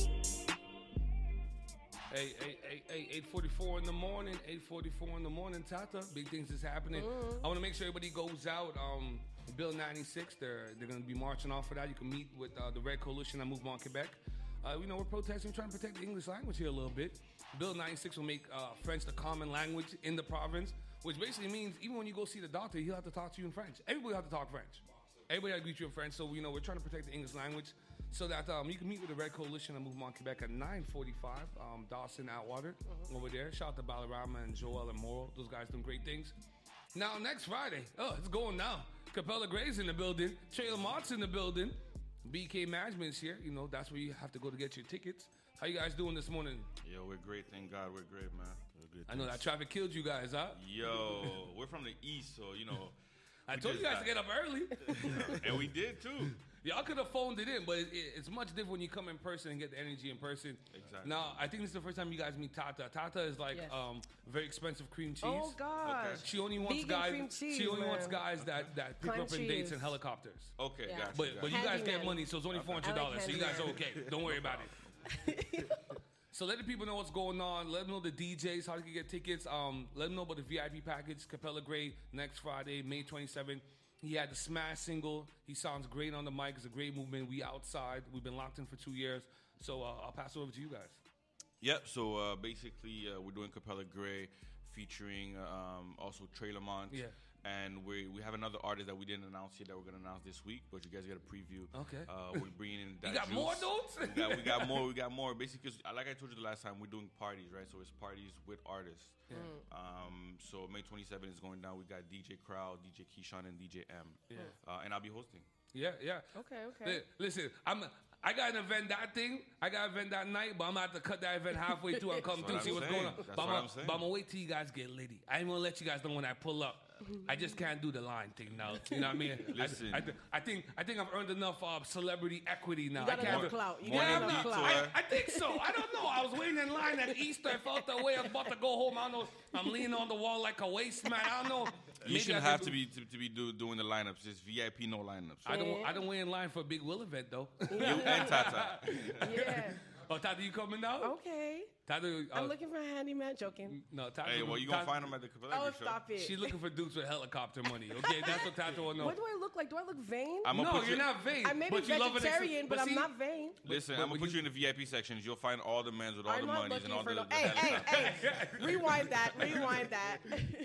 Hey, hey, hey, hey, eight forty-four in the morning, eight forty-four in the morning, Tata. Big things is happening. Mm. I want to make sure everybody goes out. Um, Bill ninety-six, they're, they're going to be marching off for that. You can meet with uh, the Red Coalition at Mouvement Quebec. Uh, you know, we're protesting, trying to protect the English language here a little bit. Bill ninety-six will make uh, French the common language in the province, which basically means even when you go see the doctor, he'll have to talk to you in French. Everybody have to talk French. Everybody has to greet you in French. So, you know, we're trying to protect the English language so that um, you can meet with the Red Coalition at Mouvement Quebec at nine forty-five. Um, Dawson Atwater Mm-hmm. over there. Shout out to Balarama and Joel and Morrow. Those guys doing great things. Now, next Friday, oh, it's going now. Capella Gray's in the building. Trailer Mott's in the building. B K Management's here. You know, that's where you have to go to get your tickets. How you guys doing this morning? Yo, we're great. Thank God we're great, man. We're good. I know that traffic killed you guys, huh? Yo, we're from the east, so, you know. I we told you just guys to get up early. And we did, too. Y'all could have phoned it in, but it, it, it's much different when you come in person and get the energy in person. Exactly. Now, I think this is the first time you guys meet Tata. Tata is like Yes. um, very expensive cream cheese. Oh gosh. Okay. She only wants Vegan guys. cream cheese, she only man. wants guys that, that pick her up in Crunchy dates is- and helicopters. Okay, Yeah. gotcha. But gotcha. but you guys get Handyman. money, so it's only four hundred dollars. So you guys are okay. Don't worry about it. So let the people know what's going on. Let them know the D Js, how they can get tickets. Um, let them know about the V I P package. Capella Gray next Friday, May twenty-seventh. He had the smash single. He sounds great on the mic. It's a great movement. We outside. We've been locked in for two years. So uh, I'll pass it over to you guys. Yep, so uh, basically uh, we're doing Capella Gray featuring um, also Trey Lamont. Yeah. And we we have another artist that we didn't announce yet that we're gonna announce this week, but you guys get a preview. Okay. Uh, we're bringing in. That You got juice. more notes? We got, we got more. We got more. Basically, 'cause, uh, like I told you the last time, we're doing parties, right? So it's parties with artists. Yeah. Um, so May twenty-seventh is going down. We got D J Crowd, D J Keyshawn, and D J M. Yeah. Uh, and I'll be hosting. Yeah, yeah. Okay, okay. Li- Listen, I'm. I got an event that thing. I got an event that night, but I'm gonna have to cut that event halfway through and come That's through what see I'm what's saying. going on. That's but, what I'm I'm saying. but I'm gonna wait till you guys get litty. I ain't gonna let you guys know when I pull up. I just can't do the line thing now. You know what I mean? Listen. I, I, th- I think I think I've earned enough uh, celebrity equity now. You got I can't enough do- clout. You More got Yeah, than I'm enough not- detour. clout. I, I think so. I don't know. I was waiting in line at Easter. I felt that way. I was about to go home. I don't know. I'm leaning on the wall like a waste man. I don't know. You Maybe shouldn't I have can to do- be to, to be do, doing the lineups. It's V I P, no lineups. I don't. Yeah. I don't wait in line for a Big Will event though. You and Tata. Yeah. Oh, Tata, you coming now? Okay. Tata, uh, I'm looking for a handyman. Joking. no, Tata. Hey, well, you gonna Tata- find them at the Capella Oh, Gray show. stop it. She's looking for dudes with helicopter money. Okay, that's what Tata will know. What do I look like? Do I look vain? I'm gonna No, put you're you, not vain. I may be but you love an ex- vegetarian, but, I'm see, not vain. Listen, but- I'm gonna but put you in the V I P sections. You'll find all the men with all I'm the not monies looking and all for the. no. the Hey, hey, helicopters. hey! Rewind that. Rewind that.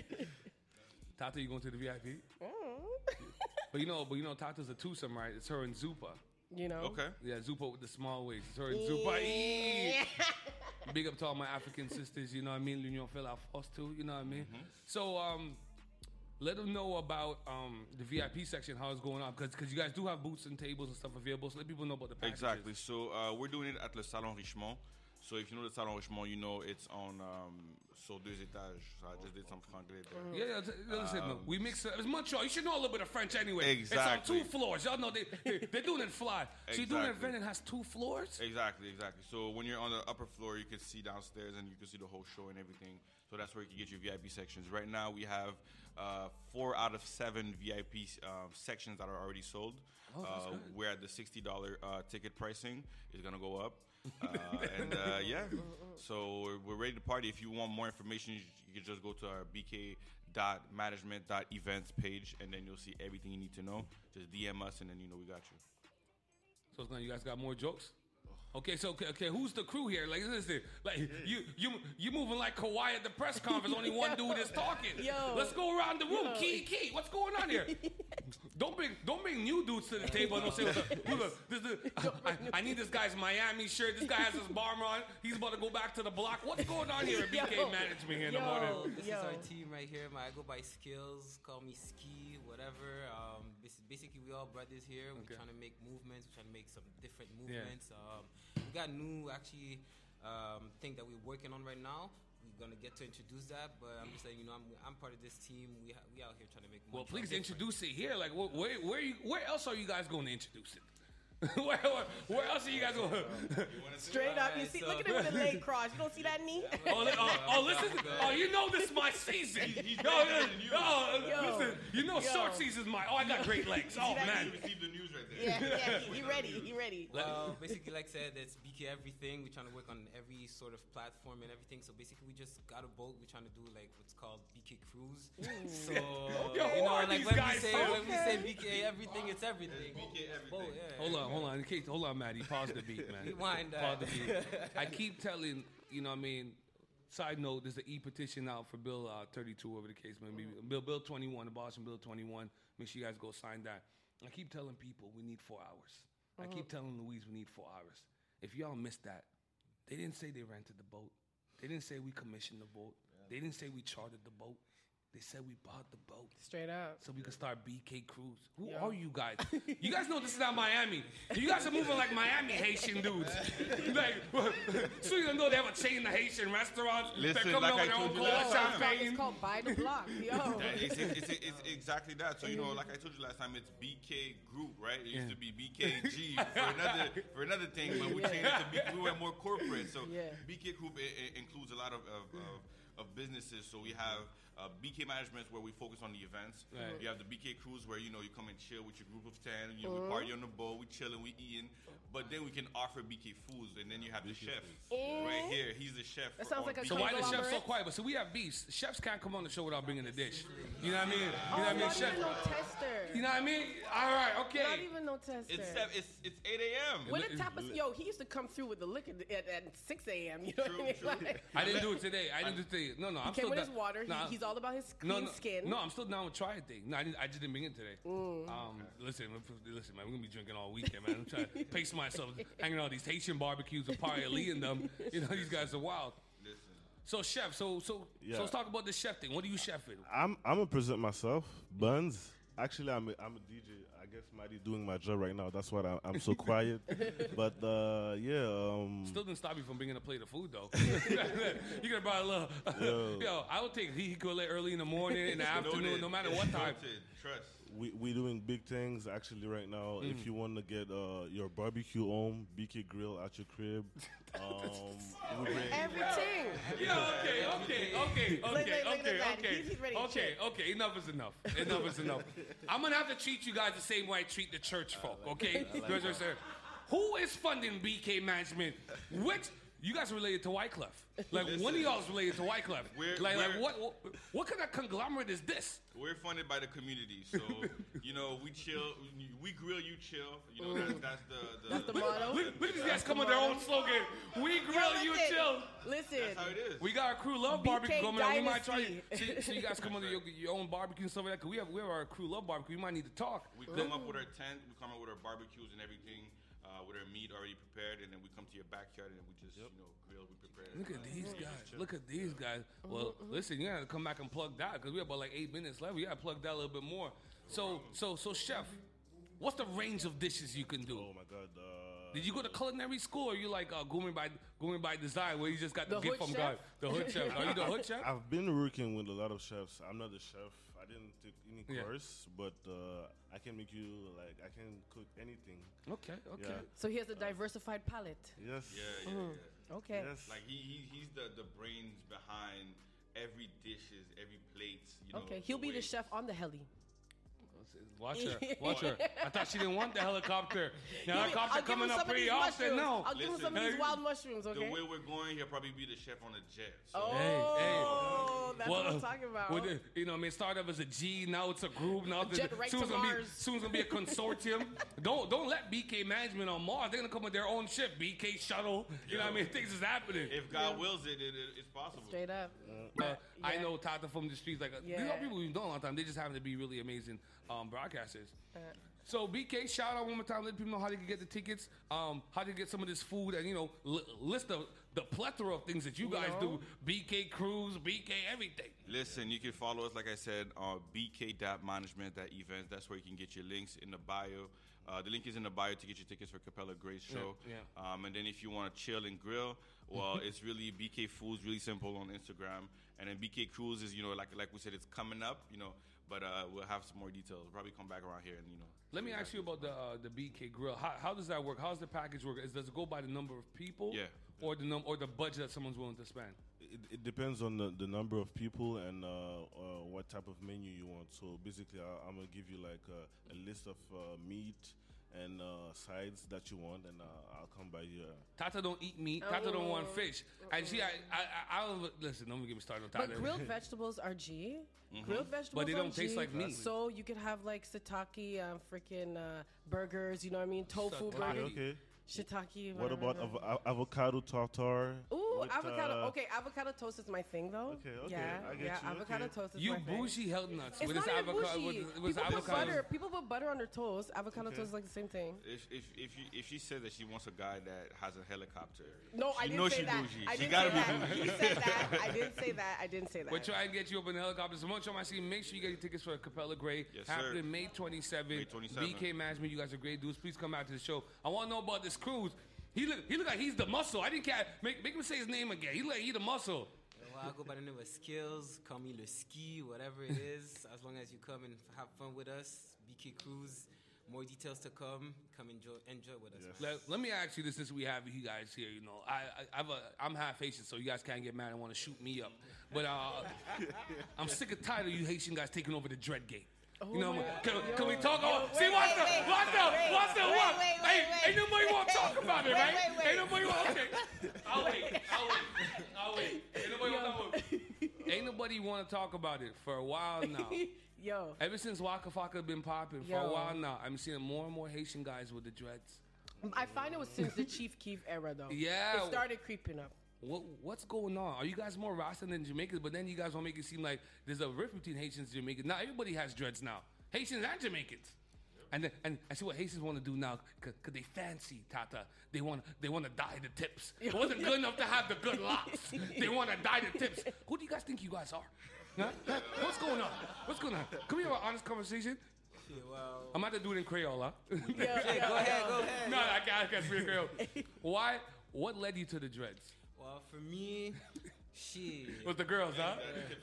Tata, you going to the V I P? Mm. But you know, but you know, Tata's a twosome, right? It's her and Zupa. You know. Okay. Yeah, Zupa with the small waist. It's her and Zupa. Eee. Big up to all my African sisters. You know what I mean? L'Union fait la force too. You know what I mean? Mm-hmm. So, um, let them know about um, the V I P section, how it's going on, because you guys do have booths and tables and stuff available. So let people know about the packages. Exactly. So uh, we're doing it at Le Salon Richemont. So if you know the Salon Richemont, you know it's on um, sur deux étages. So I just did some franglais there. Yeah, yeah. T- listen, Um, we mix. Uh, it's Montreal. You should know a little bit of French anyway. Exactly. It's on two floors. Y'all know they, they they're doing it fly. So you're doing an Exactly. event that has two floors. Exactly, exactly. So when you're on the upper floor, you can see downstairs and you can see the whole show and everything. So that's where you can get your V I P sections. Right now, we have uh, four out of seven V I P um, sections that are already sold. Oh, that's uh, good. we're at the sixty dollars uh, ticket pricing. It's going to go up. Uh, and uh, yeah, so we're, we're ready to party. If you want more information, you, you can just go to our b k dot management dot events page, and then you'll see everything you need to know. Just D M us, and then you know we got you. So it's gonna, you guys got more jokes? Okay, so okay, okay, who's the crew here? Like, listen, like you, you, you moving like Kawhi at the press conference. Only one dude is talking. Yo. Let's go around the room. Yo. Key, key, what's going on here? Don't bring, don't bring new dudes to the table. And don't say, look, look, this, this, I, I need this guy's Miami shirt. This guy has his bomber on. He's about to go back to the block. What's going on here at B K Yo. Management here in the Yo. morning? This Yo. is our team right here. My, I go by Skills. Call me Ski, whatever. Um, bas- basically, we all brothers here. We're Okay. trying to make movements. We're trying to make some different Yeah. movements. Um, we got new, actually, um, thing that we're working on right now. We're gonna get to introduce that, but I'm just saying, you know, I'm I'm part of this team. We ha- we out here trying to make. Well, Montreal please different. introduce it here. Like, wh- where, where, you, where else are you guys going to introduce it? where, where, where else are you guys going? Straight up. You see, look at him with a leg cross. You don't see that knee? Oh, li- oh, oh, listen. Oh, you know this is my season. He's Yo, better yo, than you. oh, Yo. listen. You know Yo. short season's my. Oh, I got great legs. Oh that man. You received the news right there. Yeah, yeah. He, he ready. He ready. Well, basically, like I said, it's B K everything. We're trying to work on every sort of platform and everything. So basically, we just got a boat. We're trying to do like what's called B K Cruise. So Yo, you who know, are like these when guys? we say when we Okay. say B K everything, it's everything. B K everything. Boat, yeah. Hold on, hold on. In case, hold on, Maddie. Pause the beat, man. Rewind that. Pause the beat. I keep telling, you know what I mean, side note, there's an e-petition out for Bill uh, thirty-two, whatever the case may be. Bill, Bill twenty-one, abolishing Bill twenty-one. Make sure you guys go sign that. I keep telling people we need four hours. I keep telling Louise we need four hours. If y'all missed that, they didn't say they rented the boat. They didn't say we commissioned the boat. They didn't say we chartered the boat. They said we bought the boat. Straight up. So we can start B K Cruise. Who Yo. are you guys? You guys know this is not Miami. You guys are moving like Miami Haitian dudes. Like, so you know they have a chain of Haitian restaurants. Listen, They're coming like up I with their own told you cola last time. champagne. It's called Buy the Block. Yo. That- It's, it's, it's, it's exactly that. So you know, like I told you last time, it's B K Group, right? It used Yeah. to be B K G for another for another thing, but we changed it to B. We went more corporate. So Yeah. B K Group i- i- includes a lot of of, of, of businesses. So we have uh, B K Management, where we focus on the events. Right. You have the B K Cruise, where you know you come and chill with your group of ten. You know, we party on the boat, we chilling, we eating. But then we can offer B K foods, and then you have the chef right here. He's the chef. That for sounds all like a B K. So why the chefs so conglomerate. quiet? But so we have beefs. Chefs can't come on the show without bringing a dish. You know what I mean? You Oh, know what I mean? not Chef. even no tester. You know what I mean? All right, Not okay. even no tester. It's seven, it's it's eight a.m. When the tapas, yo, he used to come through with the liquor at, at six a.m. You know True, what I mean? true. Like, I didn't do it today. I didn't do it today. No, no, he I'm came still with down- his water. Nah, he, he's all about his no, clean no, skin. No, I'm still down with try it thing. No, I, didn't, I just didn't bring it today. Um, listen, listen, man, we're gonna be drinking all weekend, man. I'm trying to pace myself, hanging out at these Haitian barbecues with Pari Ali and them. You know, these guys are wild. Listen. So, chef, so so Yeah. so let's talk about this chef thing. What are you chefing? I'm I'm gonna present myself, Buns. Actually, I'm a, I'm a D J. I guess Maddie doing my job right now. That's why I, I'm so quiet. But uh, yeah, um, Still didn't stop you from bringing a plate of food, though. You could buy a little. Yo. Yo, I would take vehicle early in the morning, in the afternoon, Noted. no matter It's what time. noted. Trust. we we doing big things actually right now. Mm. If you want to get uh, your barbecue home, B K Grill at your crib. Um, we bring- Everything. Yeah, okay, okay, okay, Look, okay, look, look okay, at that. okay, He's- he's ready to okay, check. okay. Enough is enough. Enough is enough. I'm gonna have to treat you guys the same way I treat the church folk. Okay? Because there's a- who is funding B K Management? Which you guys are related to Wyclef? Like one of y'all is related to Wyclef. We're- Like, like we're- what, what? What kind of conglomerate is this? We're funded by the community, so you know we chill, we grill, you chill. You know that's, that's the, the That's the motto. Look, look at these guys come with their own slogan. We grill, you listen, chill. Listen. That's how it is. We got our crew love B K barbecue coming up. We might try. Dynasty. See, so you guys come under your, your own barbecue and stuff like that. Cause we have we have our crew love barbecue. We might need to talk. We come up with our tent, we come up with our barbecues and everything, uh, with our meat already prepared, and then we come to your backyard and we just you know grill, we prepare. Look at these We just guys. chill. Look at these guys. Well, listen, you gotta come back and plug that because we have about like eight minutes left. We gotta plug that a little bit more. So, so, so, chef, what's the range of dishes you can do? oh my God. Uh, Did you go to culinary school, or you like uh, gourmet by gourmet by design, where you just got the, The gift hood from chef? God? The hood chef. Are you the hood chef? I've been working with a lot of chefs. I'm not a chef. I didn't take any Yeah. course, but uh, I can make you like I can cook anything. Okay, okay. Yeah. So he has a diversified palate. Yes. Yeah, yeah, yeah. Okay. Yes. Like he, he he's the, the brains behind every dishes, every plate. You know. Okay. He'll be way- the chef on the heli. Watch her, watch her. I thought she didn't want the helicopter. The I'll helicopter give him coming some up of pretty these often. mushrooms. No. I'll give him Listen, some of these hey, wild mushrooms, The okay? way we're going, he'll probably be the chef on a jet. So. Oh, Hey, that's Well, what I'm talking about. with the- you know, I mean, it started off as a G, now it's a group. Now it's Jet right soon to it's gonna be Mars. soon it's gonna be a consortium. don't don't let B K Management on Mars. They're gonna come with their own ship, B K Shuttle. You know what I mean? Things is happening. If God wills it, it, it, it's possible. Straight up. But I Yeah. know Tata from the streets. Like uh, these Yeah. are people we've known a long time. They just happen to be really amazing um, broadcasters. Uh, So B K, shout out one more time. Let people know how they can get the tickets, um, how to get some of this food, and you know, li- list the the plethora of things that you guys know? do. B K Cruise, B K everything. Listen, you can follow us, like I said, on b k dot management dot events. That's where you can get your links in the bio. Uh, the link is in the bio to get your tickets for Capella Grace show. Yeah, Um, and then if you want to chill and grill, Well, it's really B K Foods, really simple on Instagram, and then B K Cruise is, you know, like like we said, it's coming up, you know. But uh, we'll have some more details. We'll probably come back around here and, you know. Let me ask you about the uh, the B K Grill. How, how does that work? How does the package work? Is, does it go by the number of people? Yeah. Or the num- or the budget that someone's willing to spend? It, it depends on the, the number of people and uh, uh, what type of menu you want. So basically, I, I'm gonna give you like a, a list of uh, meat and uh, sides that you want, and uh, I'll come by you. Tata don't eat meat. Tata don't want fish. And she, I, I, I, I'll listen. Don't get me started on Tata. But grilled vegetables are G. Mhm. Grilled vegetables, But they are don't taste G. like meat. So you could have like shiitake, uh, freaking uh, burgers. You know what I mean? Tofu Okay, burgers. okay. Shiitake. What whatever. about av- av- avocado tartare? Ooh, with, avocado. uh, Okay, avocado toast is my thing, though. Okay, okay, Yeah, I get yeah, you, avocado okay. toast is You my thing. bougie health nuts It's with not this even avocado. bougie. With, with People put avocado. butter. People put butter on their toast. Avocado Okay. toast is like the same thing. If if if, you, if she said that she wants a guy that has a helicopter, No, she I didn't knows say she's that. bougie. I she didn't gotta say be that. bougie. You said that. I didn't say that. I didn't say that. We're trying to get you up in the helicopter. So much on my scene. Make sure you get your tickets for Capella Gray. Yes, sir. Happening May twenty-seventh. May twenty-seventh. B K Management, you guys are great dudes. Please come out to the show. I want to know about this cruise. He look, he look like he's the muscle. I didn't care. Make, make him say his name again. He like he the muscle. Well, I go by the name of Skills. Call me Le Ski, whatever it is. As long as you come and have fun with us, B K Cruise. More details to come. Come enjoy, enjoy with us. Let, let me ask you this: since we have you guys here, you know, I, I I've a, I'm half Haitian, so you guys can't get mad and want to shoot me up. But uh, I'm sick and tired of you Haitian guys taking over the Dread Gate. You know, my can, God. can we Yo, talk yo, about? wait, See, what's wait, the, wait, what's the, wait, what's the wait, what? wait, Hey, wait, ain't nobody want to talk about it, Wait, right? wait, wait. Ain't nobody want. Okay, I'll wait. I'll wait. I'll wait. Ain't nobody want to talk about it. Ain't nobody want to talk about it for a while now. Yo. Ever since Waka Flocka been popping for Yo. a while now, I'm seeing more and more Haitian guys with the dreads. I find it was since the Chief Keef era, though. Yeah. It started creeping up. What what's going on? Are you guys more Rasta than Jamaicans? But then you guys want to make it seem like there's a rift between Haitians and Jamaicans. Now everybody has dreads now. Haitians and Jamaicans. And then, and I see what Haitians want to do now because they fancy Tata. They want they want to dye the tips. It wasn't good enough to have the good locks. They want to dye the tips. Who do you guys think you guys are? Huh? Huh? What's going on? What's going on? Can we have an honest conversation? Yeah, well, I'm about to do it in Creole, huh? yeah, yeah, go ahead, go ahead. No, I can't, I can't speak Creole. Why? What led you to the dreads? Well, for me, shit. With the girls, huh?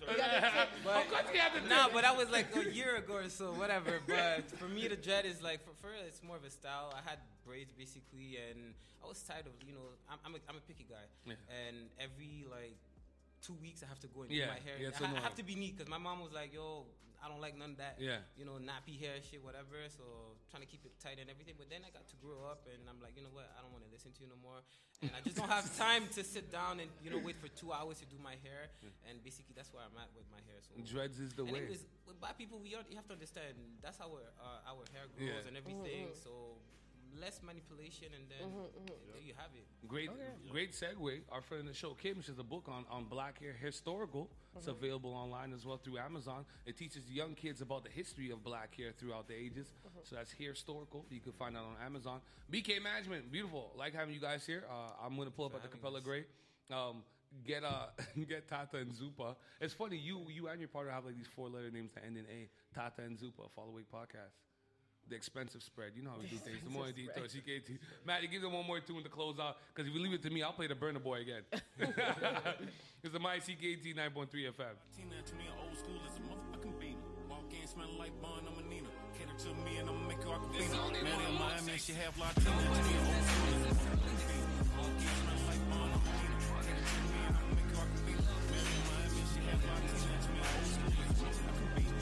But, Of course he had the nah, tip. but that was like a year ago or so, whatever. But for me, the dread is like, for, for it's more of a style. I had braids basically, and I was tired of, you know, I'm, I'm, a, I'm a picky guy. Yeah. And every like two weeks, I have to go and Yeah, do my hair. yeah, it's I, I annoying. have to be neat because my mom was like, yo, I don't like none of that. Yeah. You know, nappy hair, shit, whatever. So trying to keep it tight and everything. But then I got to grow up, and I'm like, you know what? I don't want to listen to you no more. And I just don't have time to sit down and, you know, wait for two hours to do my hair. And basically, that's where I'm at with my hair. So Dreads is the and way. Anyways, with black people, we are, you have to understand that's how our uh, our hair grows Yeah. and everything. Mhm. So less manipulation, and then Mhm, mhm. there you have it. Great, great segue. Our friend in the show, Kim, she has a book on, on black hair historical. It's Mhm. available online as well through Amazon. It teaches young kids about the history of black hair throughout the ages. Mhm. So that's hair historical. You can find that on Amazon. B K Management, beautiful. Like having you guys here. Uh, I'm going to pull up at the Capella Gray. Um, get uh, get Tata and Zupa. It's funny, you you and your partner have like these four letter names that end in A. Tata and Zupa, Follow Week Podcast. The expensive spread. You know how we do things. The morning detour, C K T. Matt, you give them one more tune to close out. Because if you leave it to me, I'll play the Burner Boy again. It's the My C K T nine point three F M. Tina to me, old school is a motherfucking beaner. Walk in, smell like Bond, I'm a Nina. Cater to me and I'ma make you Aquafina. Man in Miami, she half Latina. To me, old school is a motherfucking beaner. Walk in, smell like Bond, I'm a Nina. Cater to me and I'ma make you Aquafina. Man in Miami, she half Latina. To me, old school is a motherfucking beaner.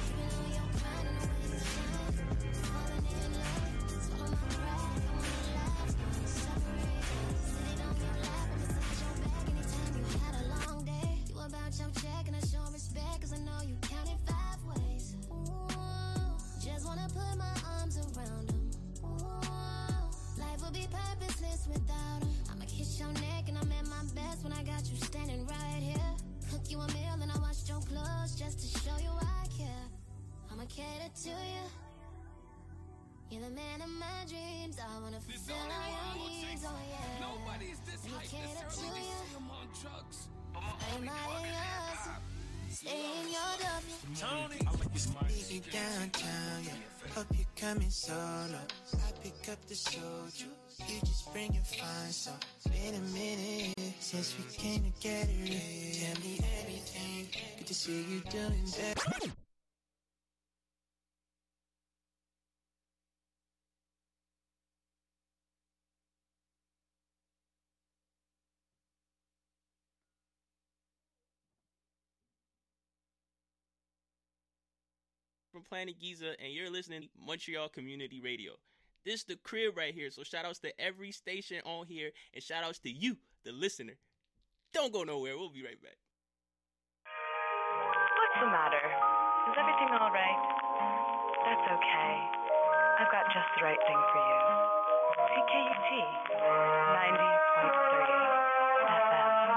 About your check and I show respect cause I know you counted five ways. Ooh, just wanna put my arms around them. Ooh, life would be purposeless without them. I'ma kiss your neck and I'm at my best when I got you standing right here. Cook you a meal and I washed your clothes just to show you I care. I'ma cater to you. You're the man of my dreams. I wanna fulfill all your needs. Oh yeah. Nobody's this Let me hype cater this to early. They you. see him on drugs. I'm my yours. Stay in your W. Tony, I like your mind. Meet me downtown, yeah. Hope you're coming solo. I pick up the soldier. You just bring your fine song. Been a minute since we came together. Tell me everything. Good to see you doing better. From Planet Giza, and you're listening to Montreal Community Radio. This is the crib right here, so shout outs to every station on here, and shout outs to you, the listener. Don't go nowhere, we'll be right back. What's the matter? Is everything all right? That's okay. I've got just the right thing for you. C K U T, ninety point three F M.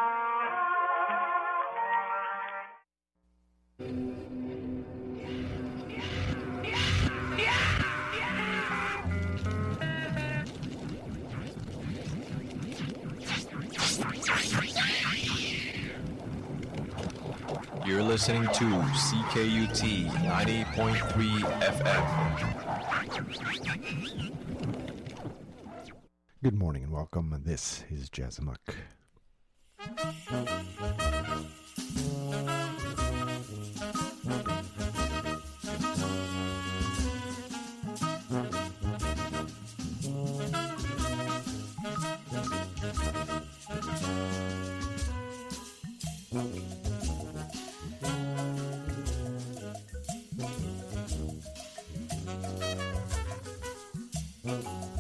You're listening to C K U T ninety point three F M. Good morning and welcome. This is Jazz Amok. Thank you.